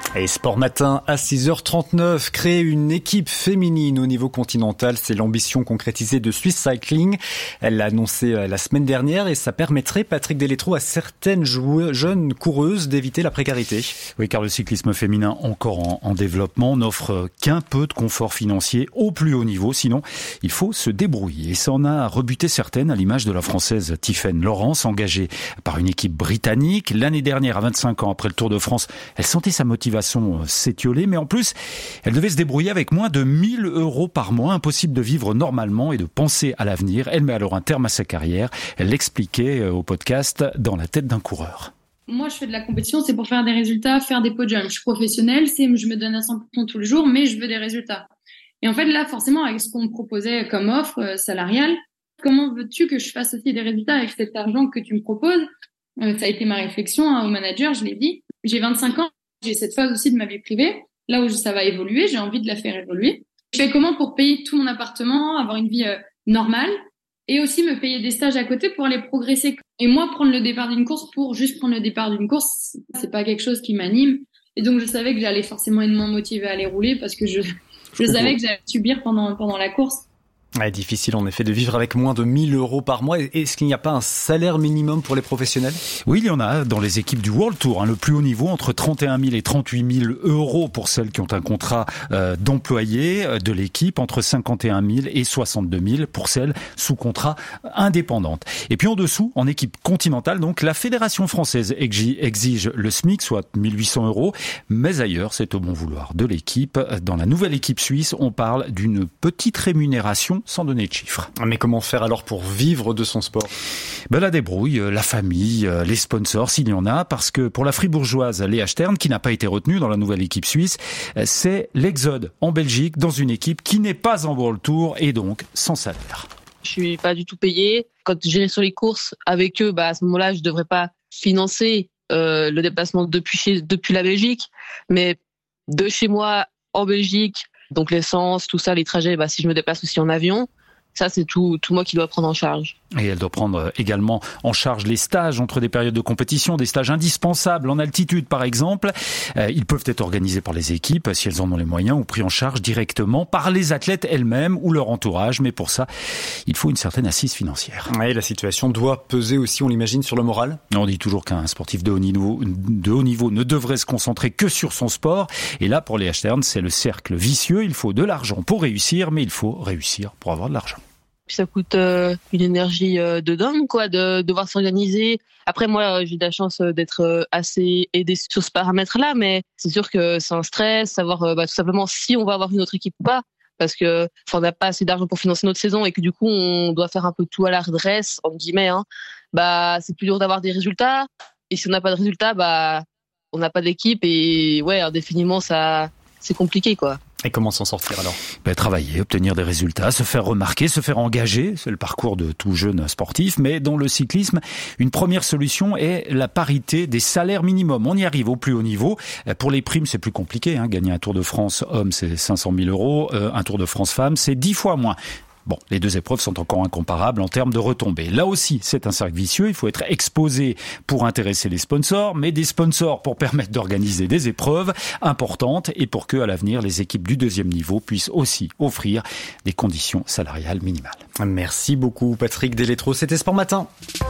Et Sport Matin à six heures trente-neuf, créer une équipe féminine au niveau continental, c'est l'ambition concrétisée de Swiss Cycling. Elle l'a annoncé la semaine dernière et ça permettrait, Patrick Deletro, à certaines joueuses, jeunes coureuses d'éviter la précarité. Oui, car le cyclisme féminin, encore en, en développement, n'offre qu'un peu de confort financier au plus haut niveau. Sinon, il faut se débrouiller. Et ça en a rebuté certaines, à l'image de la Française Tiffaine Laurence, engagée par une équipe britannique. L'année dernière, à vingt-cinq ans, après le Tour de France, elle sentait sa motivation s'étioler, mais en plus, elle devait se débrouiller avec moins de mille euros par mois. Impossible de vivre normalement et de penser à l'avenir. Elle met alors un terme à sa carrière. Elle l'expliquait au podcast Dans la tête d'un coureur. Moi, je fais de la compétition, c'est pour faire des résultats, faire des podiums. Je suis professionnelle, c'est je me donne à cent pour cent tout le jour, mais je veux des résultats. Et en fait, là, forcément, avec ce qu'on me proposait comme offre euh, salariale, comment veux-tu que je fasse aussi des résultats avec cet argent que tu me proposes? euh, Ça a été ma réflexion hein, au manager, je l'ai dit. J'ai vingt-cinq ans. J'ai cette phase aussi de ma vie privée, là où ça va évoluer, j'ai envie de la faire évoluer. Je fais comment pour payer tout mon appartement, avoir une vie euh, normale, et aussi me payer des stages à côté pour aller progresser. Et moi, prendre le départ d'une course pour juste prendre le départ d'une course, c'est pas quelque chose qui m'anime. Et donc, je savais que j'allais forcément être moins motivée à aller rouler parce que je, je savais que j'allais subir pendant, pendant la course. Ouais, difficile en effet de vivre avec moins de mille euros par mois. Est-ce qu'il n'y a pas un salaire minimum pour les professionnels? Oui, il y en a dans les équipes du World Tour, hein, le plus haut niveau, entre trente et un mille et trente-huit mille euros pour celles qui ont un contrat euh, d'employé de l'équipe, entre cinquante et un mille et soixante-deux mille pour celles sous contrat indépendante. Et puis en dessous, en équipe continentale, donc la Fédération française exige le SMIC, soit mille huit cents euros, mais ailleurs, c'est au bon vouloir de l'équipe. Dans la nouvelle équipe suisse, on parle d'une petite rémunération sans donner de chiffres. Mais comment faire alors pour vivre de son sport? Ben la débrouille, la famille, les sponsors s'il y en a, parce que pour la fribourgeoise Léa Stern, qui n'a pas été retenue dans la nouvelle équipe suisse, c'est l'exode en Belgique dans une équipe qui n'est pas en World Tour et donc sans salaire. Je suis pas du tout payée. Quand j'irai sur les courses avec eux, bah à ce moment-là, je devrais pas financer euh, le déplacement depuis chez, depuis la Belgique, mais de chez moi en Belgique. Donc l'essence, tout ça, les trajets, bah, si je me déplace aussi en avion, ça c'est tout, tout moi qui dois prendre en charge. Et elle doit prendre également en charge les stages entre des périodes de compétition, des stages indispensables en altitude par exemple. Euh, ils peuvent être organisés par les équipes si elles en ont les moyens ou pris en charge directement par les athlètes elles-mêmes ou leur entourage. Mais pour ça, il faut une certaine assise financière. Oui, la situation doit peser aussi, on l'imagine, sur le moral. On dit toujours qu'un sportif de haut niveau, de haut niveau ne devrait se concentrer que sur son sport. Et là, pour Léa Stern, c'est le cercle vicieux. Il faut de l'argent pour réussir, mais il faut réussir pour avoir de l'argent. Ça coûte euh, une énergie euh, de dingue, quoi, de devoir s'organiser. Après, moi, j'ai de la chance d'être euh, assez aidée sur ce paramètre-là, mais c'est sûr que c'est un stress, savoir euh, bah, tout simplement si on va avoir une autre équipe ou pas, parce que on n'a pas assez d'argent pour financer notre saison et que du coup, on doit faire un peu tout à la redresse, entre guillemets. Hein. Bah, c'est plus dur d'avoir des résultats, et si on n'a pas de résultats, bah, on n'a pas d'équipe, et ouais, indéfiniment, ça, c'est compliqué, quoi. Et comment s'en sortir alors? Ben, travailler, obtenir des résultats, se faire remarquer, se faire engager, c'est le parcours de tout jeune sportif, mais dans le cyclisme, une première solution est la parité des salaires minimums. On y arrive au plus haut niveau. Pour les primes, c'est plus compliqué. Hein. Gagner un Tour de France homme, c'est cinq cent mille euros. Euh, un Tour de France femme, c'est dix fois moins. Bon, les deux épreuves sont encore incomparables en termes de retombées. Là aussi, c'est un cercle vicieux. Il faut être exposé pour intéresser les sponsors, mais des sponsors pour permettre d'organiser des épreuves importantes et pour que, à l'avenir, les équipes du deuxième niveau puissent aussi offrir des conditions salariales minimales. Merci beaucoup, Patrick Deletro. C'était Sport Matin.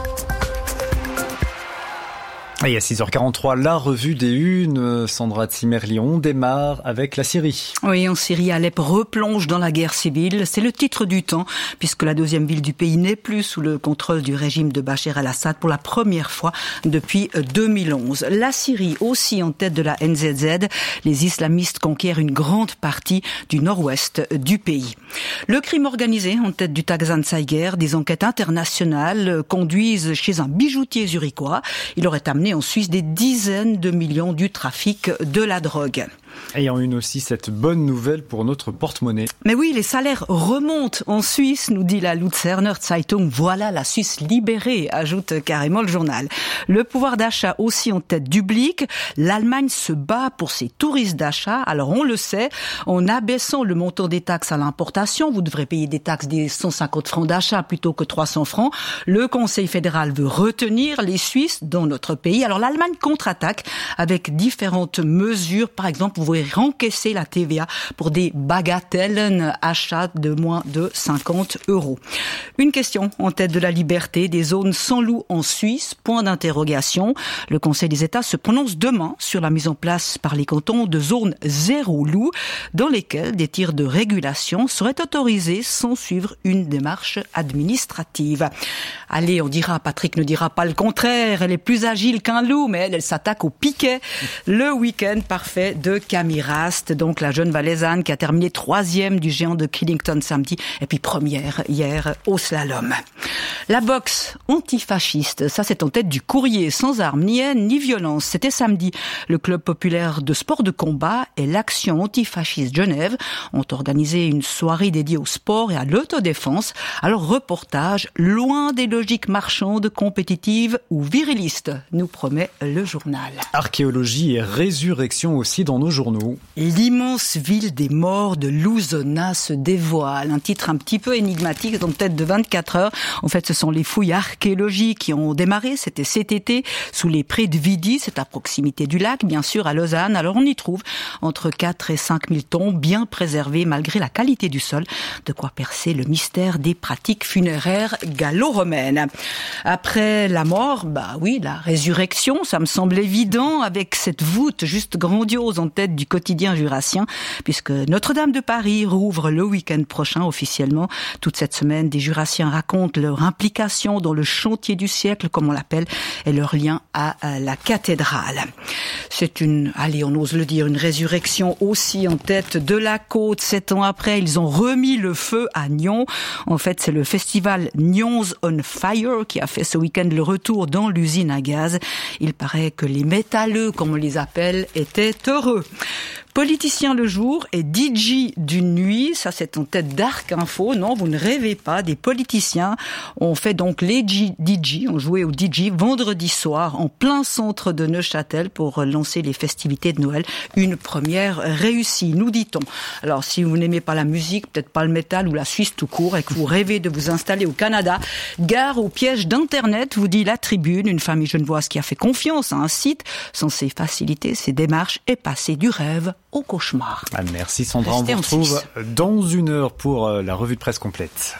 Et à six heures quarante-trois, la revue des Unes, Sandra Zimmer-Lyon démarre avec la Syrie. Oui, en Syrie, Alep replonge dans la guerre civile. C'est le titre du temps, puisque la deuxième ville du pays n'est plus sous le contrôle du régime de Bachar el-Assad pour la première fois depuis deux mille onze. La Syrie, aussi en tête de la N Z Z, les islamistes conquièrent une grande partie du nord-ouest du pays. Le crime organisé, en tête du Tagzan-Saiger, des enquêtes internationales conduisent chez un bijoutier zurichois. Il aurait amené en Suisse des dizaines de millions du trafic de la drogue. Ayant une aussi cette bonne nouvelle pour notre porte-monnaie. Mais oui, les salaires remontent en Suisse, nous dit la Luzerner Zeitung. Voilà la Suisse libérée, ajoute carrément le journal. Le pouvoir d'achat aussi en tête du Blick. L'Allemagne se bat pour ses touristes d'achat. Alors on le sait, en abaissant le montant des taxes à l'importation, vous devrez payer des taxes des cent cinquante francs d'achat plutôt que trois cents francs. Le Conseil fédéral veut retenir les Suisses dans notre pays. Alors l'Allemagne contre-attaque avec différentes mesures. Par exemple, vous pouvez rencaisser la T V A pour des bagatelles achats de moins de cinquante euros. Une question en tête de la liberté, des zones sans loup en Suisse, point d'interrogation. Le Conseil des États se prononce demain sur la mise en place par les cantons de zones zéro loup, dans lesquelles des tirs de régulation seraient autorisés sans suivre une démarche administrative. Allez, on dira, Patrick ne dira pas le contraire, elle est plus agile qu'un loup, mais elle, elle s'attaque au piquet. Le week-end parfait de Camille Rast, donc la jeune valaisanne qui a terminé troisième du géant de Killington samedi, et puis première hier au slalom. La boxe antifasciste, ça c'est en tête du Courrier, sans armes, ni haine, ni violence. C'était samedi. Le club populaire de sport de combat et l'Action antifasciste Genève ont organisé une soirée dédiée au sport et à l'autodéfense. Alors reportage, loin des logiques marchandes, compétitives ou virilistes, nous promet le journal. Archéologie et résurrection aussi dans nos journaux. L'immense ville des morts de Lousonna se dévoile. Un titre un petit peu énigmatique, dans tête de vingt-quatre heures. En fait, ce sont les fouilles archéologiques qui ont démarré. C'était cet été, sous les prés de Vidi. C'est à proximité du lac, bien sûr, à Lausanne. Alors, on y trouve entre quatre et cinq mille tombes bien préservées malgré la qualité du sol. De quoi percer le mystère des pratiques funéraires gallo-romaines. Après la mort, bah oui, la résurrection, ça me semble évident, avec cette voûte juste grandiose en tête du quotidien jurassien, puisque Notre-Dame de Paris rouvre le week-end prochain officiellement. Toute cette semaine, des jurassiens racontent leur implication dans le chantier du siècle, comme on l'appelle, et leur lien à la cathédrale. C'est une, allez, on ose le dire, une résurrection aussi en tête de la côte. Sept ans après, ils ont remis le feu à Nyon. En fait, c'est le festival Nyons on Fire qui a fait ce week-end le retour dans l'usine à gaz. Il paraît que les métalleux, comme on les appelle, étaient heureux. Politicien le jour et D J d'une nuit, ça c'est en tête d'Arc Info. Non, vous ne rêvez pas, des politiciens ont fait donc les D J, ont joué au D J vendredi soir en plein centre de Neuchâtel pour lancer les festivités de Noël. Une première réussie, nous dit-on. Alors si vous n'aimez pas la musique, peut-être pas le métal ou la Suisse tout court et que vous rêvez de vous installer au Canada, gare au piège d'Internet, vous dit la Tribune, une famille genevoise qui a fait confiance à un site censé faciliter ses démarches et passer du rêve au cauchemar. Ah, merci Sandra, on vous retrouve dans une heure pour la revue de presse complète.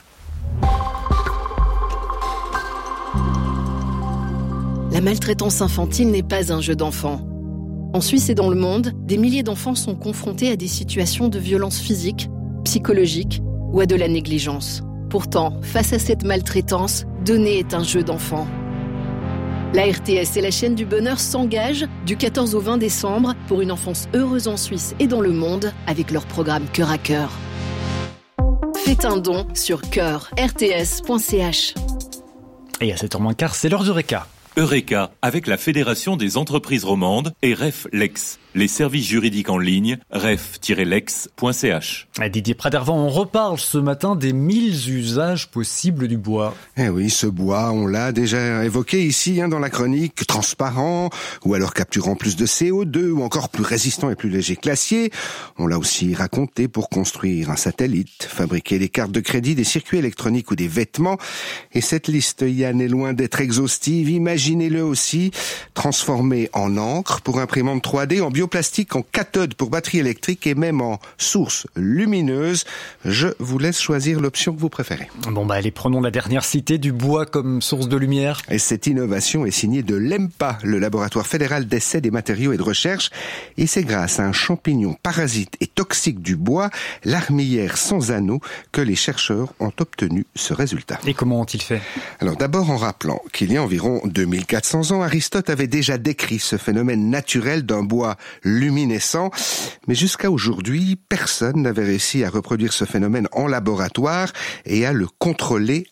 La maltraitance infantile n'est pas un jeu d'enfant. En Suisse et dans le monde, des milliers d'enfants sont confrontés à des situations de violence physique, psychologique ou à de la négligence. Pourtant, face à cette maltraitance, donner est un jeu d'enfant. La R T S et la chaîne du bonheur s'engagent du quatorze au vingt décembre pour une enfance heureuse en Suisse et dans le monde avec leur programme Cœur à Cœur. Faites un don sur cœur r t s point c h. Et à sept heures moins quart, c'est l'heure d'Eureka. Eureka, avec la Fédération des entreprises romandes et R E F Lex, les services juridiques en ligne, R E F tiret lex point c h. Didier Pradervan, on reparle ce matin des mille usages possibles du bois. Eh oui, ce bois, on l'a déjà évoqué ici hein, dans la chronique, transparent, ou alors capturant plus de C O deux, ou encore plus résistant et plus léger que l'acier. On l'a aussi raconté pour construire un satellite, fabriquer des cartes de crédit, des circuits électroniques ou des vêtements. Et cette liste, Yann, est loin d'être exhaustive. Imaginez-le aussi, transformé en encre pour imprimante trois D, en bioplastique, en cathode pour batterie électrique et même en source lumineuse. Je vous laisse choisir l'option que vous préférez. Bon bah allez, prenons la dernière cité, du bois comme source de lumière. Et cette innovation est signée de l'E M P A, le laboratoire fédéral d'essais des matériaux et de recherche. Et c'est grâce à un champignon parasite et toxique du bois, l'armillère sans anneau, que les chercheurs ont obtenu ce résultat. Et comment ont-ils fait? Alors d'abord en rappelant qu'il y a environ deux mille quatre cents ans, Aristote avait déjà décrit ce phénomène naturel d'un bois luminescent. Mais jusqu'à aujourd'hui, personne n'avait réussi à reproduire ce phénomène en laboratoire et à le contrôler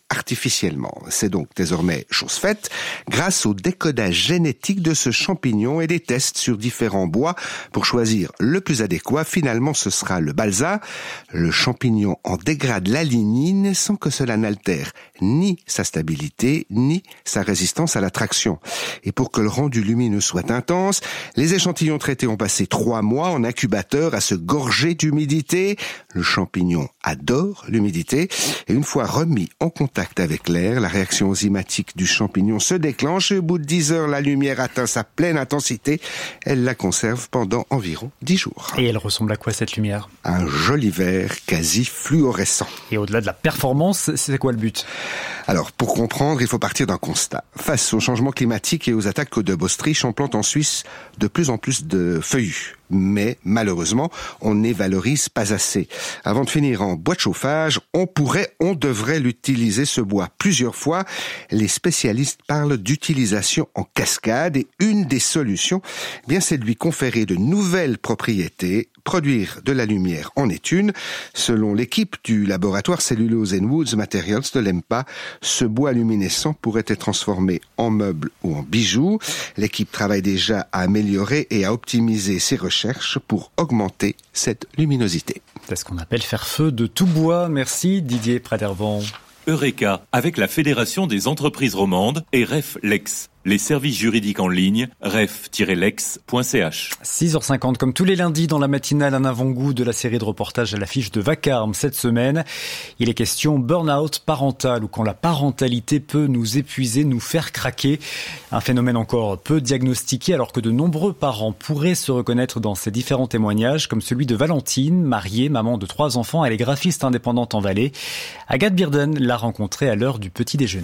artificiellement. C'est donc désormais chose faite grâce au décodage génétique de ce champignon et des tests sur différents bois pour choisir le plus adéquat. Finalement, ce sera le balsa. Le champignon en dégrade la lignine sans que cela n'altère ni sa stabilité, ni sa résistance à la traction. Et pour que le rendu lumineux soit intense, les échantillons traités ont passé trois mois en incubateur à se gorger d'humidité. Le champignon adore l'humidité et une fois remis en contact avec l'air, la réaction enzymatique du champignon se déclenche et au bout de dix heures, la lumière atteint sa pleine intensité. Elle la conserve pendant environ dix jours. Et elle ressemble à quoi cette lumière ? Un joli vert quasi fluorescent. Et au-delà de la performance, c'est quoi le but ? Alors, pour comprendre, il faut partir d'un constat. Face au changement climatique et aux attaques de Baustrich, on plante en Suisse de plus en plus de feuillus. Mais, malheureusement, on ne les valorise pas assez. Avant de finir en bois de chauffage, on pourrait, on devrait l'utiliser, ce bois, plusieurs fois. Les spécialistes parlent d'utilisation en cascade et une des solutions, eh bien, c'est de lui conférer de nouvelles propriétés. Produire de la lumière en est une. Selon l'équipe du laboratoire Cellulose and Woods Materials de l'E M P A, ce bois luminescent pourrait être transformé en meubles ou en bijoux. L'équipe travaille déjà à améliorer et à optimiser ses recherches pour augmenter cette luminosité. C'est ce qu'on appelle faire feu de tout bois. Merci Didier Pradervan. Eureka, avec la Fédération des entreprises romandes et R E F Lex. Les services juridiques en ligne, ref tiret lex point c h. six heures cinquante, comme tous les lundis dans la matinale, un avant-goût de la série de reportages à l'affiche de Vacarme cette semaine. Il est question burn-out parental, ou quand la parentalité peut nous épuiser, nous faire craquer. Un phénomène encore peu diagnostiqué, alors que de nombreux parents pourraient se reconnaître dans ces différents témoignages, comme celui de Valentine, mariée, maman de trois enfants. Elle est graphiste indépendante en Valais. Agathe Birden l'a rencontrée à l'heure du petit déjeuner.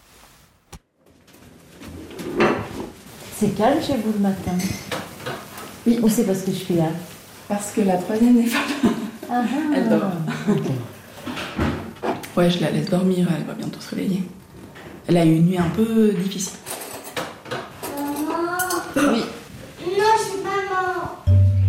C'est calme chez vous le matin? Oui. Ou c'est parce que je suis là? Parce que la troisième n'est pas là. Ah, elle dort. Okay. Ouais, je la laisse dormir, elle va bientôt se réveiller. Elle a eu une nuit un peu difficile. Maman. Oui. Non, c'est maman.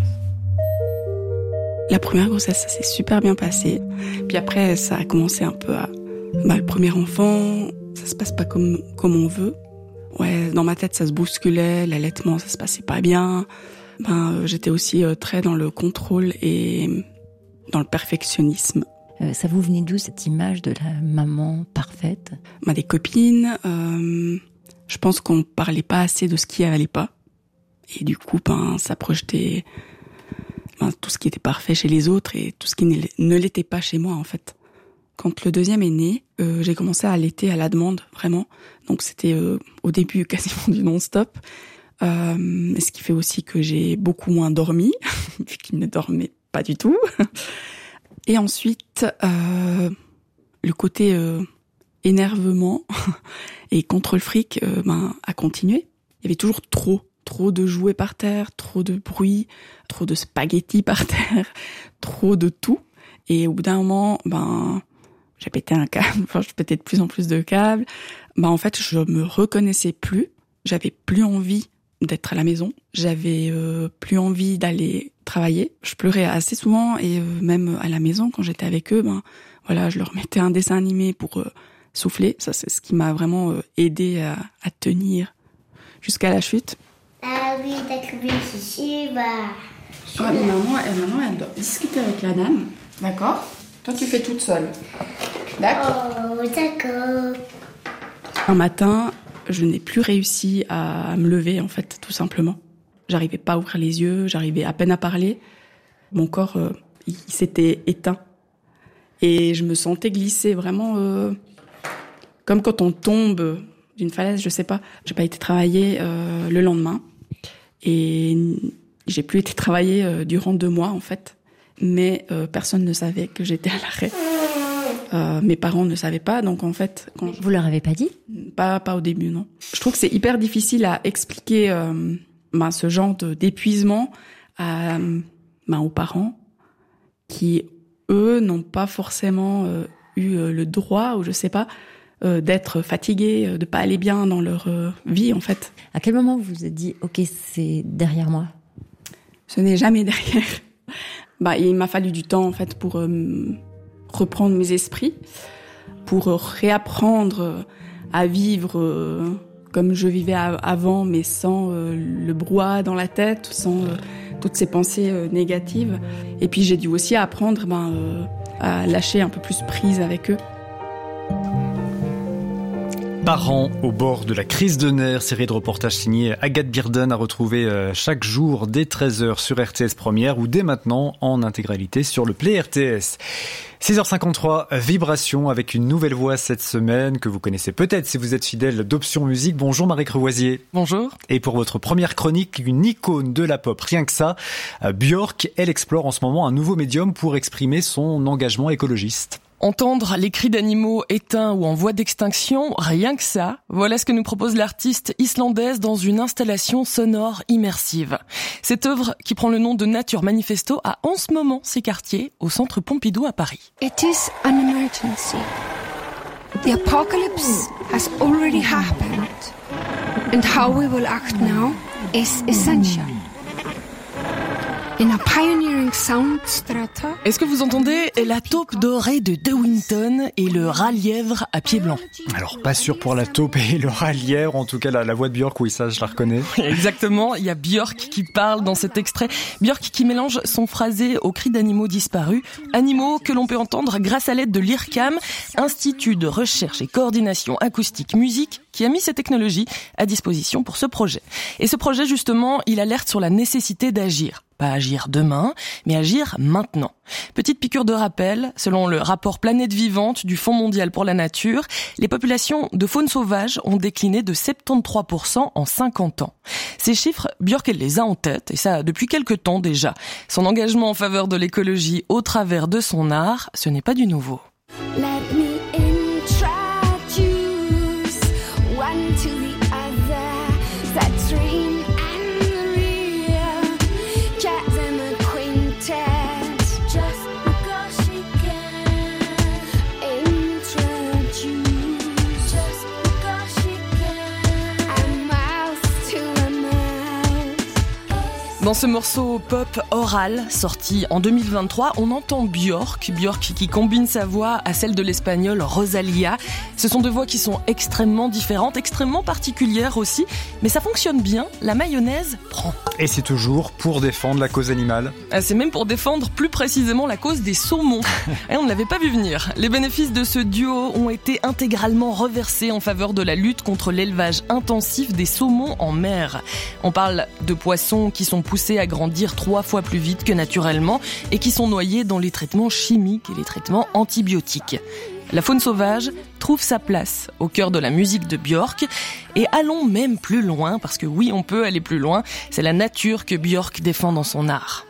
La première grossesse, ça s'est super bien passé. Puis après, ça a commencé un peu à... Bah, le premier enfant, ça se passe pas comme, comme on veut. Ouais, dans ma tête, ça se bousculait, l'allaitement, ça se passait pas bien. Ben, euh, j'étais aussi euh, très dans le contrôle et dans le perfectionnisme. Euh, ça vous venait d'où cette image de la maman parfaite? Ben, des copines, euh, je pense qu'on parlait pas assez de ce qui allait pas. Et du coup, ben, ça projetait ben, tout ce qui était parfait chez les autres et tout ce qui ne l'était pas chez moi, en fait. Quand le deuxième est né, euh, j'ai commencé à allaiter à la demande, vraiment. Donc c'était euh, au début quasiment du non-stop. Euh, ce qui fait aussi que j'ai beaucoup moins dormi, vu qu'il ne dormait pas du tout. Et ensuite, euh, le côté euh, énervement et contrôle fric euh, ben, a continué. Il y avait toujours trop, trop de jouets par terre, trop de bruit, trop de spaghettis par terre, trop de tout. Et au bout d'un moment, ben... j'ai pété un câble, enfin, je pétais de plus en plus de câbles. Bah, en fait, je me reconnaissais plus. J'avais plus envie d'être à la maison. J'avais euh, plus envie d'aller travailler. Je pleurais assez souvent et euh, même à la maison, quand j'étais avec eux, ben, voilà, je leur mettais un dessin animé pour euh, souffler. Ça, c'est ce qui m'a vraiment euh, aidé à, à tenir jusqu'à la chute. Ah oui, t'as trouvé ici, bah. Ah, mais maman, elle, maman, elle doit discuter avec la dame. D'accord? Toi, tu fais toute seule. D'accord. Oh, d'accord. Un matin, je n'ai plus réussi à me lever, en fait, tout simplement. J'arrivais pas à ouvrir les yeux, j'arrivais à peine à parler. Mon corps, euh, il s'était éteint. Et je me sentais glisser vraiment euh, comme quand on tombe d'une falaise, je sais pas. J'ai pas été travailler euh, le lendemain. Et j'ai plus été travailler euh, durant deux mois, en fait. Mais euh, personne ne savait que j'étais à l'arrêt. Euh, mes parents ne savaient pas, donc en fait... Quand je... Vous leur avez pas dit? Pas, pas au début, non. Je trouve que c'est hyper difficile à expliquer euh, ben, ce genre de, d'épuisement à, ben, aux parents qui, eux, n'ont pas forcément euh, eu euh, le droit, ou je sais pas, euh, d'être fatigués, euh, de pas aller bien dans leur euh, vie, en fait. À quel moment vous vous êtes dit « Ok, c'est derrière moi » ? Ce n'est jamais derrière. Bah, il m'a fallu du temps, en fait, pour... Euh, reprendre mes esprits. pour réapprendre à vivre comme je vivais avant, mais sans le brouhaha dans la tête, sans toutes ces pensées négatives. Et puis j'ai dû aussi apprendre ben, à lâcher un peu plus prise avec eux. Parents au bord de la crise de nerfs, série de reportages signée Agathe Birden à retrouver chaque jour dès treize heures sur R T S Première ou dès maintenant en intégralité sur le Play R T S. six heures cinquante-trois, Vibration avec une nouvelle voix cette semaine que vous connaissez peut-être si vous êtes fidèle d'Option Musique. Bonjour Marie Crevoisier. Bonjour. Et pour votre première chronique, une icône de la pop, rien que ça, Björk, elle explore en ce moment un nouveau médium pour exprimer son engagement écologiste. Entendre les cris d'animaux éteints ou en voie d'extinction, rien que ça, voilà ce que nous propose l'artiste islandaise dans une installation sonore immersive. Cette œuvre, qui prend le nom de Nature Manifesto, a en ce moment ses quartiers au Centre Pompidou à Paris. It is an emergency. The apocalypse has already happened. And how we will act now is essential. In a pioneering sound strata. Est-ce que vous entendez la taupe dorée de De Winton et le rat-lièvre à pied blanc? Alors pas sûr pour la taupe et le rat-lièvre, en tout cas la, la voix de Björk, oui ça je la reconnais. Exactement, il y a Björk qui parle dans cet extrait. Björk qui mélange son phrasé aux cris d'animaux disparus, animaux que l'on peut entendre grâce à l'aide de l'I R C A M, Institut de recherche et coordination acoustique musique, qui a mis ces technologies à disposition pour ce projet. Et ce projet justement, il alerte sur la nécessité d'agir. Pas agir demain, mais agir maintenant. Petite piqûre de rappel, selon le rapport Planète Vivante du Fonds mondial pour la nature, les populations de faune sauvage ont décliné de soixante-treize pour cent en cinquante ans. Ces chiffres, Björk elle les a en tête, et ça depuis quelques temps déjà. Son engagement en faveur de l'écologie au travers de son art, ce n'est pas du nouveau. Let me introduce one to the other, that dream and real, get them acquainted, just because she can introduce, just because she can, a mouth to a mouth. Dans ce morceau pop oral, sorti en deux mille vingt-trois, on entend Björk, Björk qui combine sa voix à celle de l'espagnole Rosalía. Ce sont deux voix qui sont extrêmement différentes, extrêmement particulières aussi, mais ça fonctionne bien, la mayonnaise prend. Et c'est toujours pour défendre la cause animale. C'est même pour défendre plus précisément la cause des saumons. Et on ne l'avait pas vu venir. Les bénéfices de ce duo ont été intégralement reversés en faveur de la lutte contre l'élevage intensif des saumons en mer. On parle de poissons qui sont poussés à grandir trois fois plus vite que naturellement et qui sont noyés dans les traitements chimiques et les traitements antibiotiques. La faune sauvage trouve sa place au cœur de la musique de Björk. Et allons même plus loin, parce que oui, on peut aller plus loin. C'est la nature que Björk défend dans son art.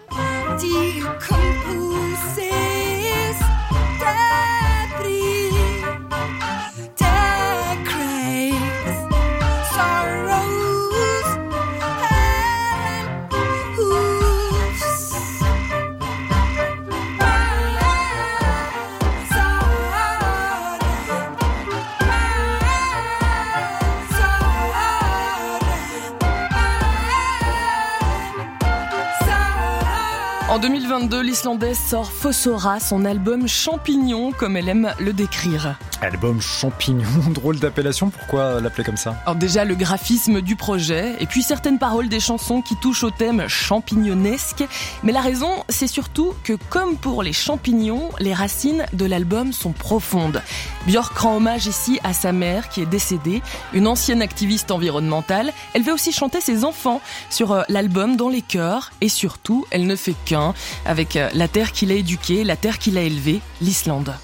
En deux mille vingt-deux, l'Islandaise sort Fossora, son album Champignon, comme elle aime le décrire. Album Champignon, drôle d'appellation, pourquoi l'appeler comme ça? Alors déjà le graphisme du projet, et puis certaines paroles des chansons qui touchent au thème champignonesque. Mais la raison, c'est surtout que comme pour les champignons, les racines de l'album sont profondes. Björk rend hommage ici à sa mère qui est décédée, une ancienne activiste environnementale. Elle veut aussi chanter ses enfants sur l'album dans les chœurs, et surtout, elle ne fait qu'un avec la terre qu'il a éduquée, la terre qu'il a élevée, l'Islande.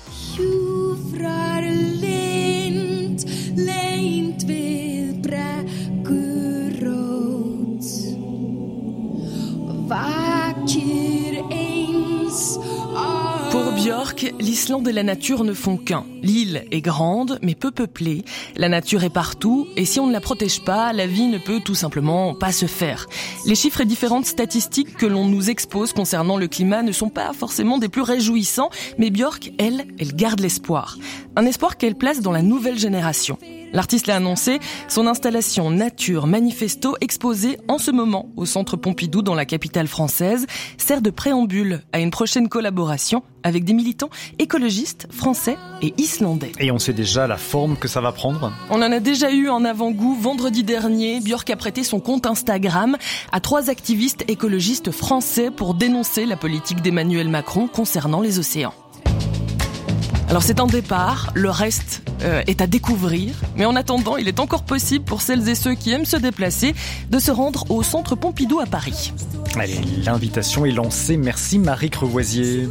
Pour Björk, l'Islande et la nature ne font qu'un. L'île est grande, mais peu peuplée. La nature est partout, et si on ne la protège pas, la vie ne peut tout simplement pas se faire. Les chiffres et différentes statistiques que l'on nous expose concernant le climat ne sont pas forcément des plus réjouissants, mais Björk, elle, elle garde l'espoir. Un espoir qu'elle place dans la nouvelle génération. L'artiste l'a annoncé, son installation Nature Manifesto, exposée en ce moment au Centre Pompidou dans la capitale française, sert de préambule à une prochaine collaboration avec des militants écologistes français et islandais. Et on sait déjà la forme que ça va prendre ? On en a déjà eu en avant-goût vendredi dernier. Björk a prêté son compte Instagram à trois activistes écologistes français pour dénoncer la politique d'Emmanuel Macron concernant les océans. Alors c'est un départ, le reste euh, est à découvrir. Mais en attendant, il est encore possible pour celles et ceux qui aiment se déplacer de se rendre au Centre Pompidou à Paris. Allez, l'invitation est lancée. Merci Marie Crevoisier.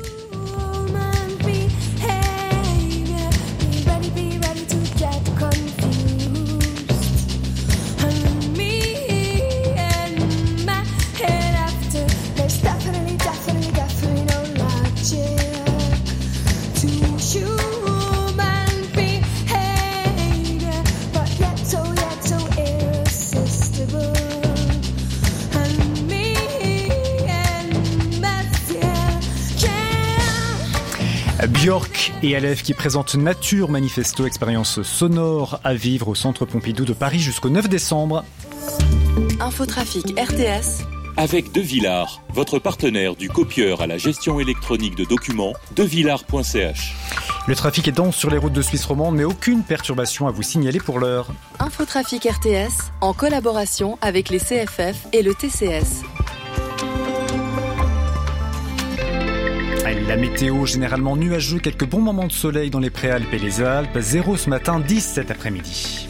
Björk et L F qui présentent Nature Manifesto, expérience sonore à vivre au Centre Pompidou de Paris jusqu'au neuf décembre. Infotrafic R T S. Avec De Villars, votre partenaire du copieur à la gestion électronique de documents, devillars point c h. Le trafic est dense sur les routes de Suisse romande, mais aucune perturbation à vous signaler pour l'heure. Infotrafic R T S, en collaboration avec les C F F et le T C S. La météo généralement nuageux, quelques bons moments de soleil dans les Préalpes et les Alpes, zéro ce matin, dix cet après-midi.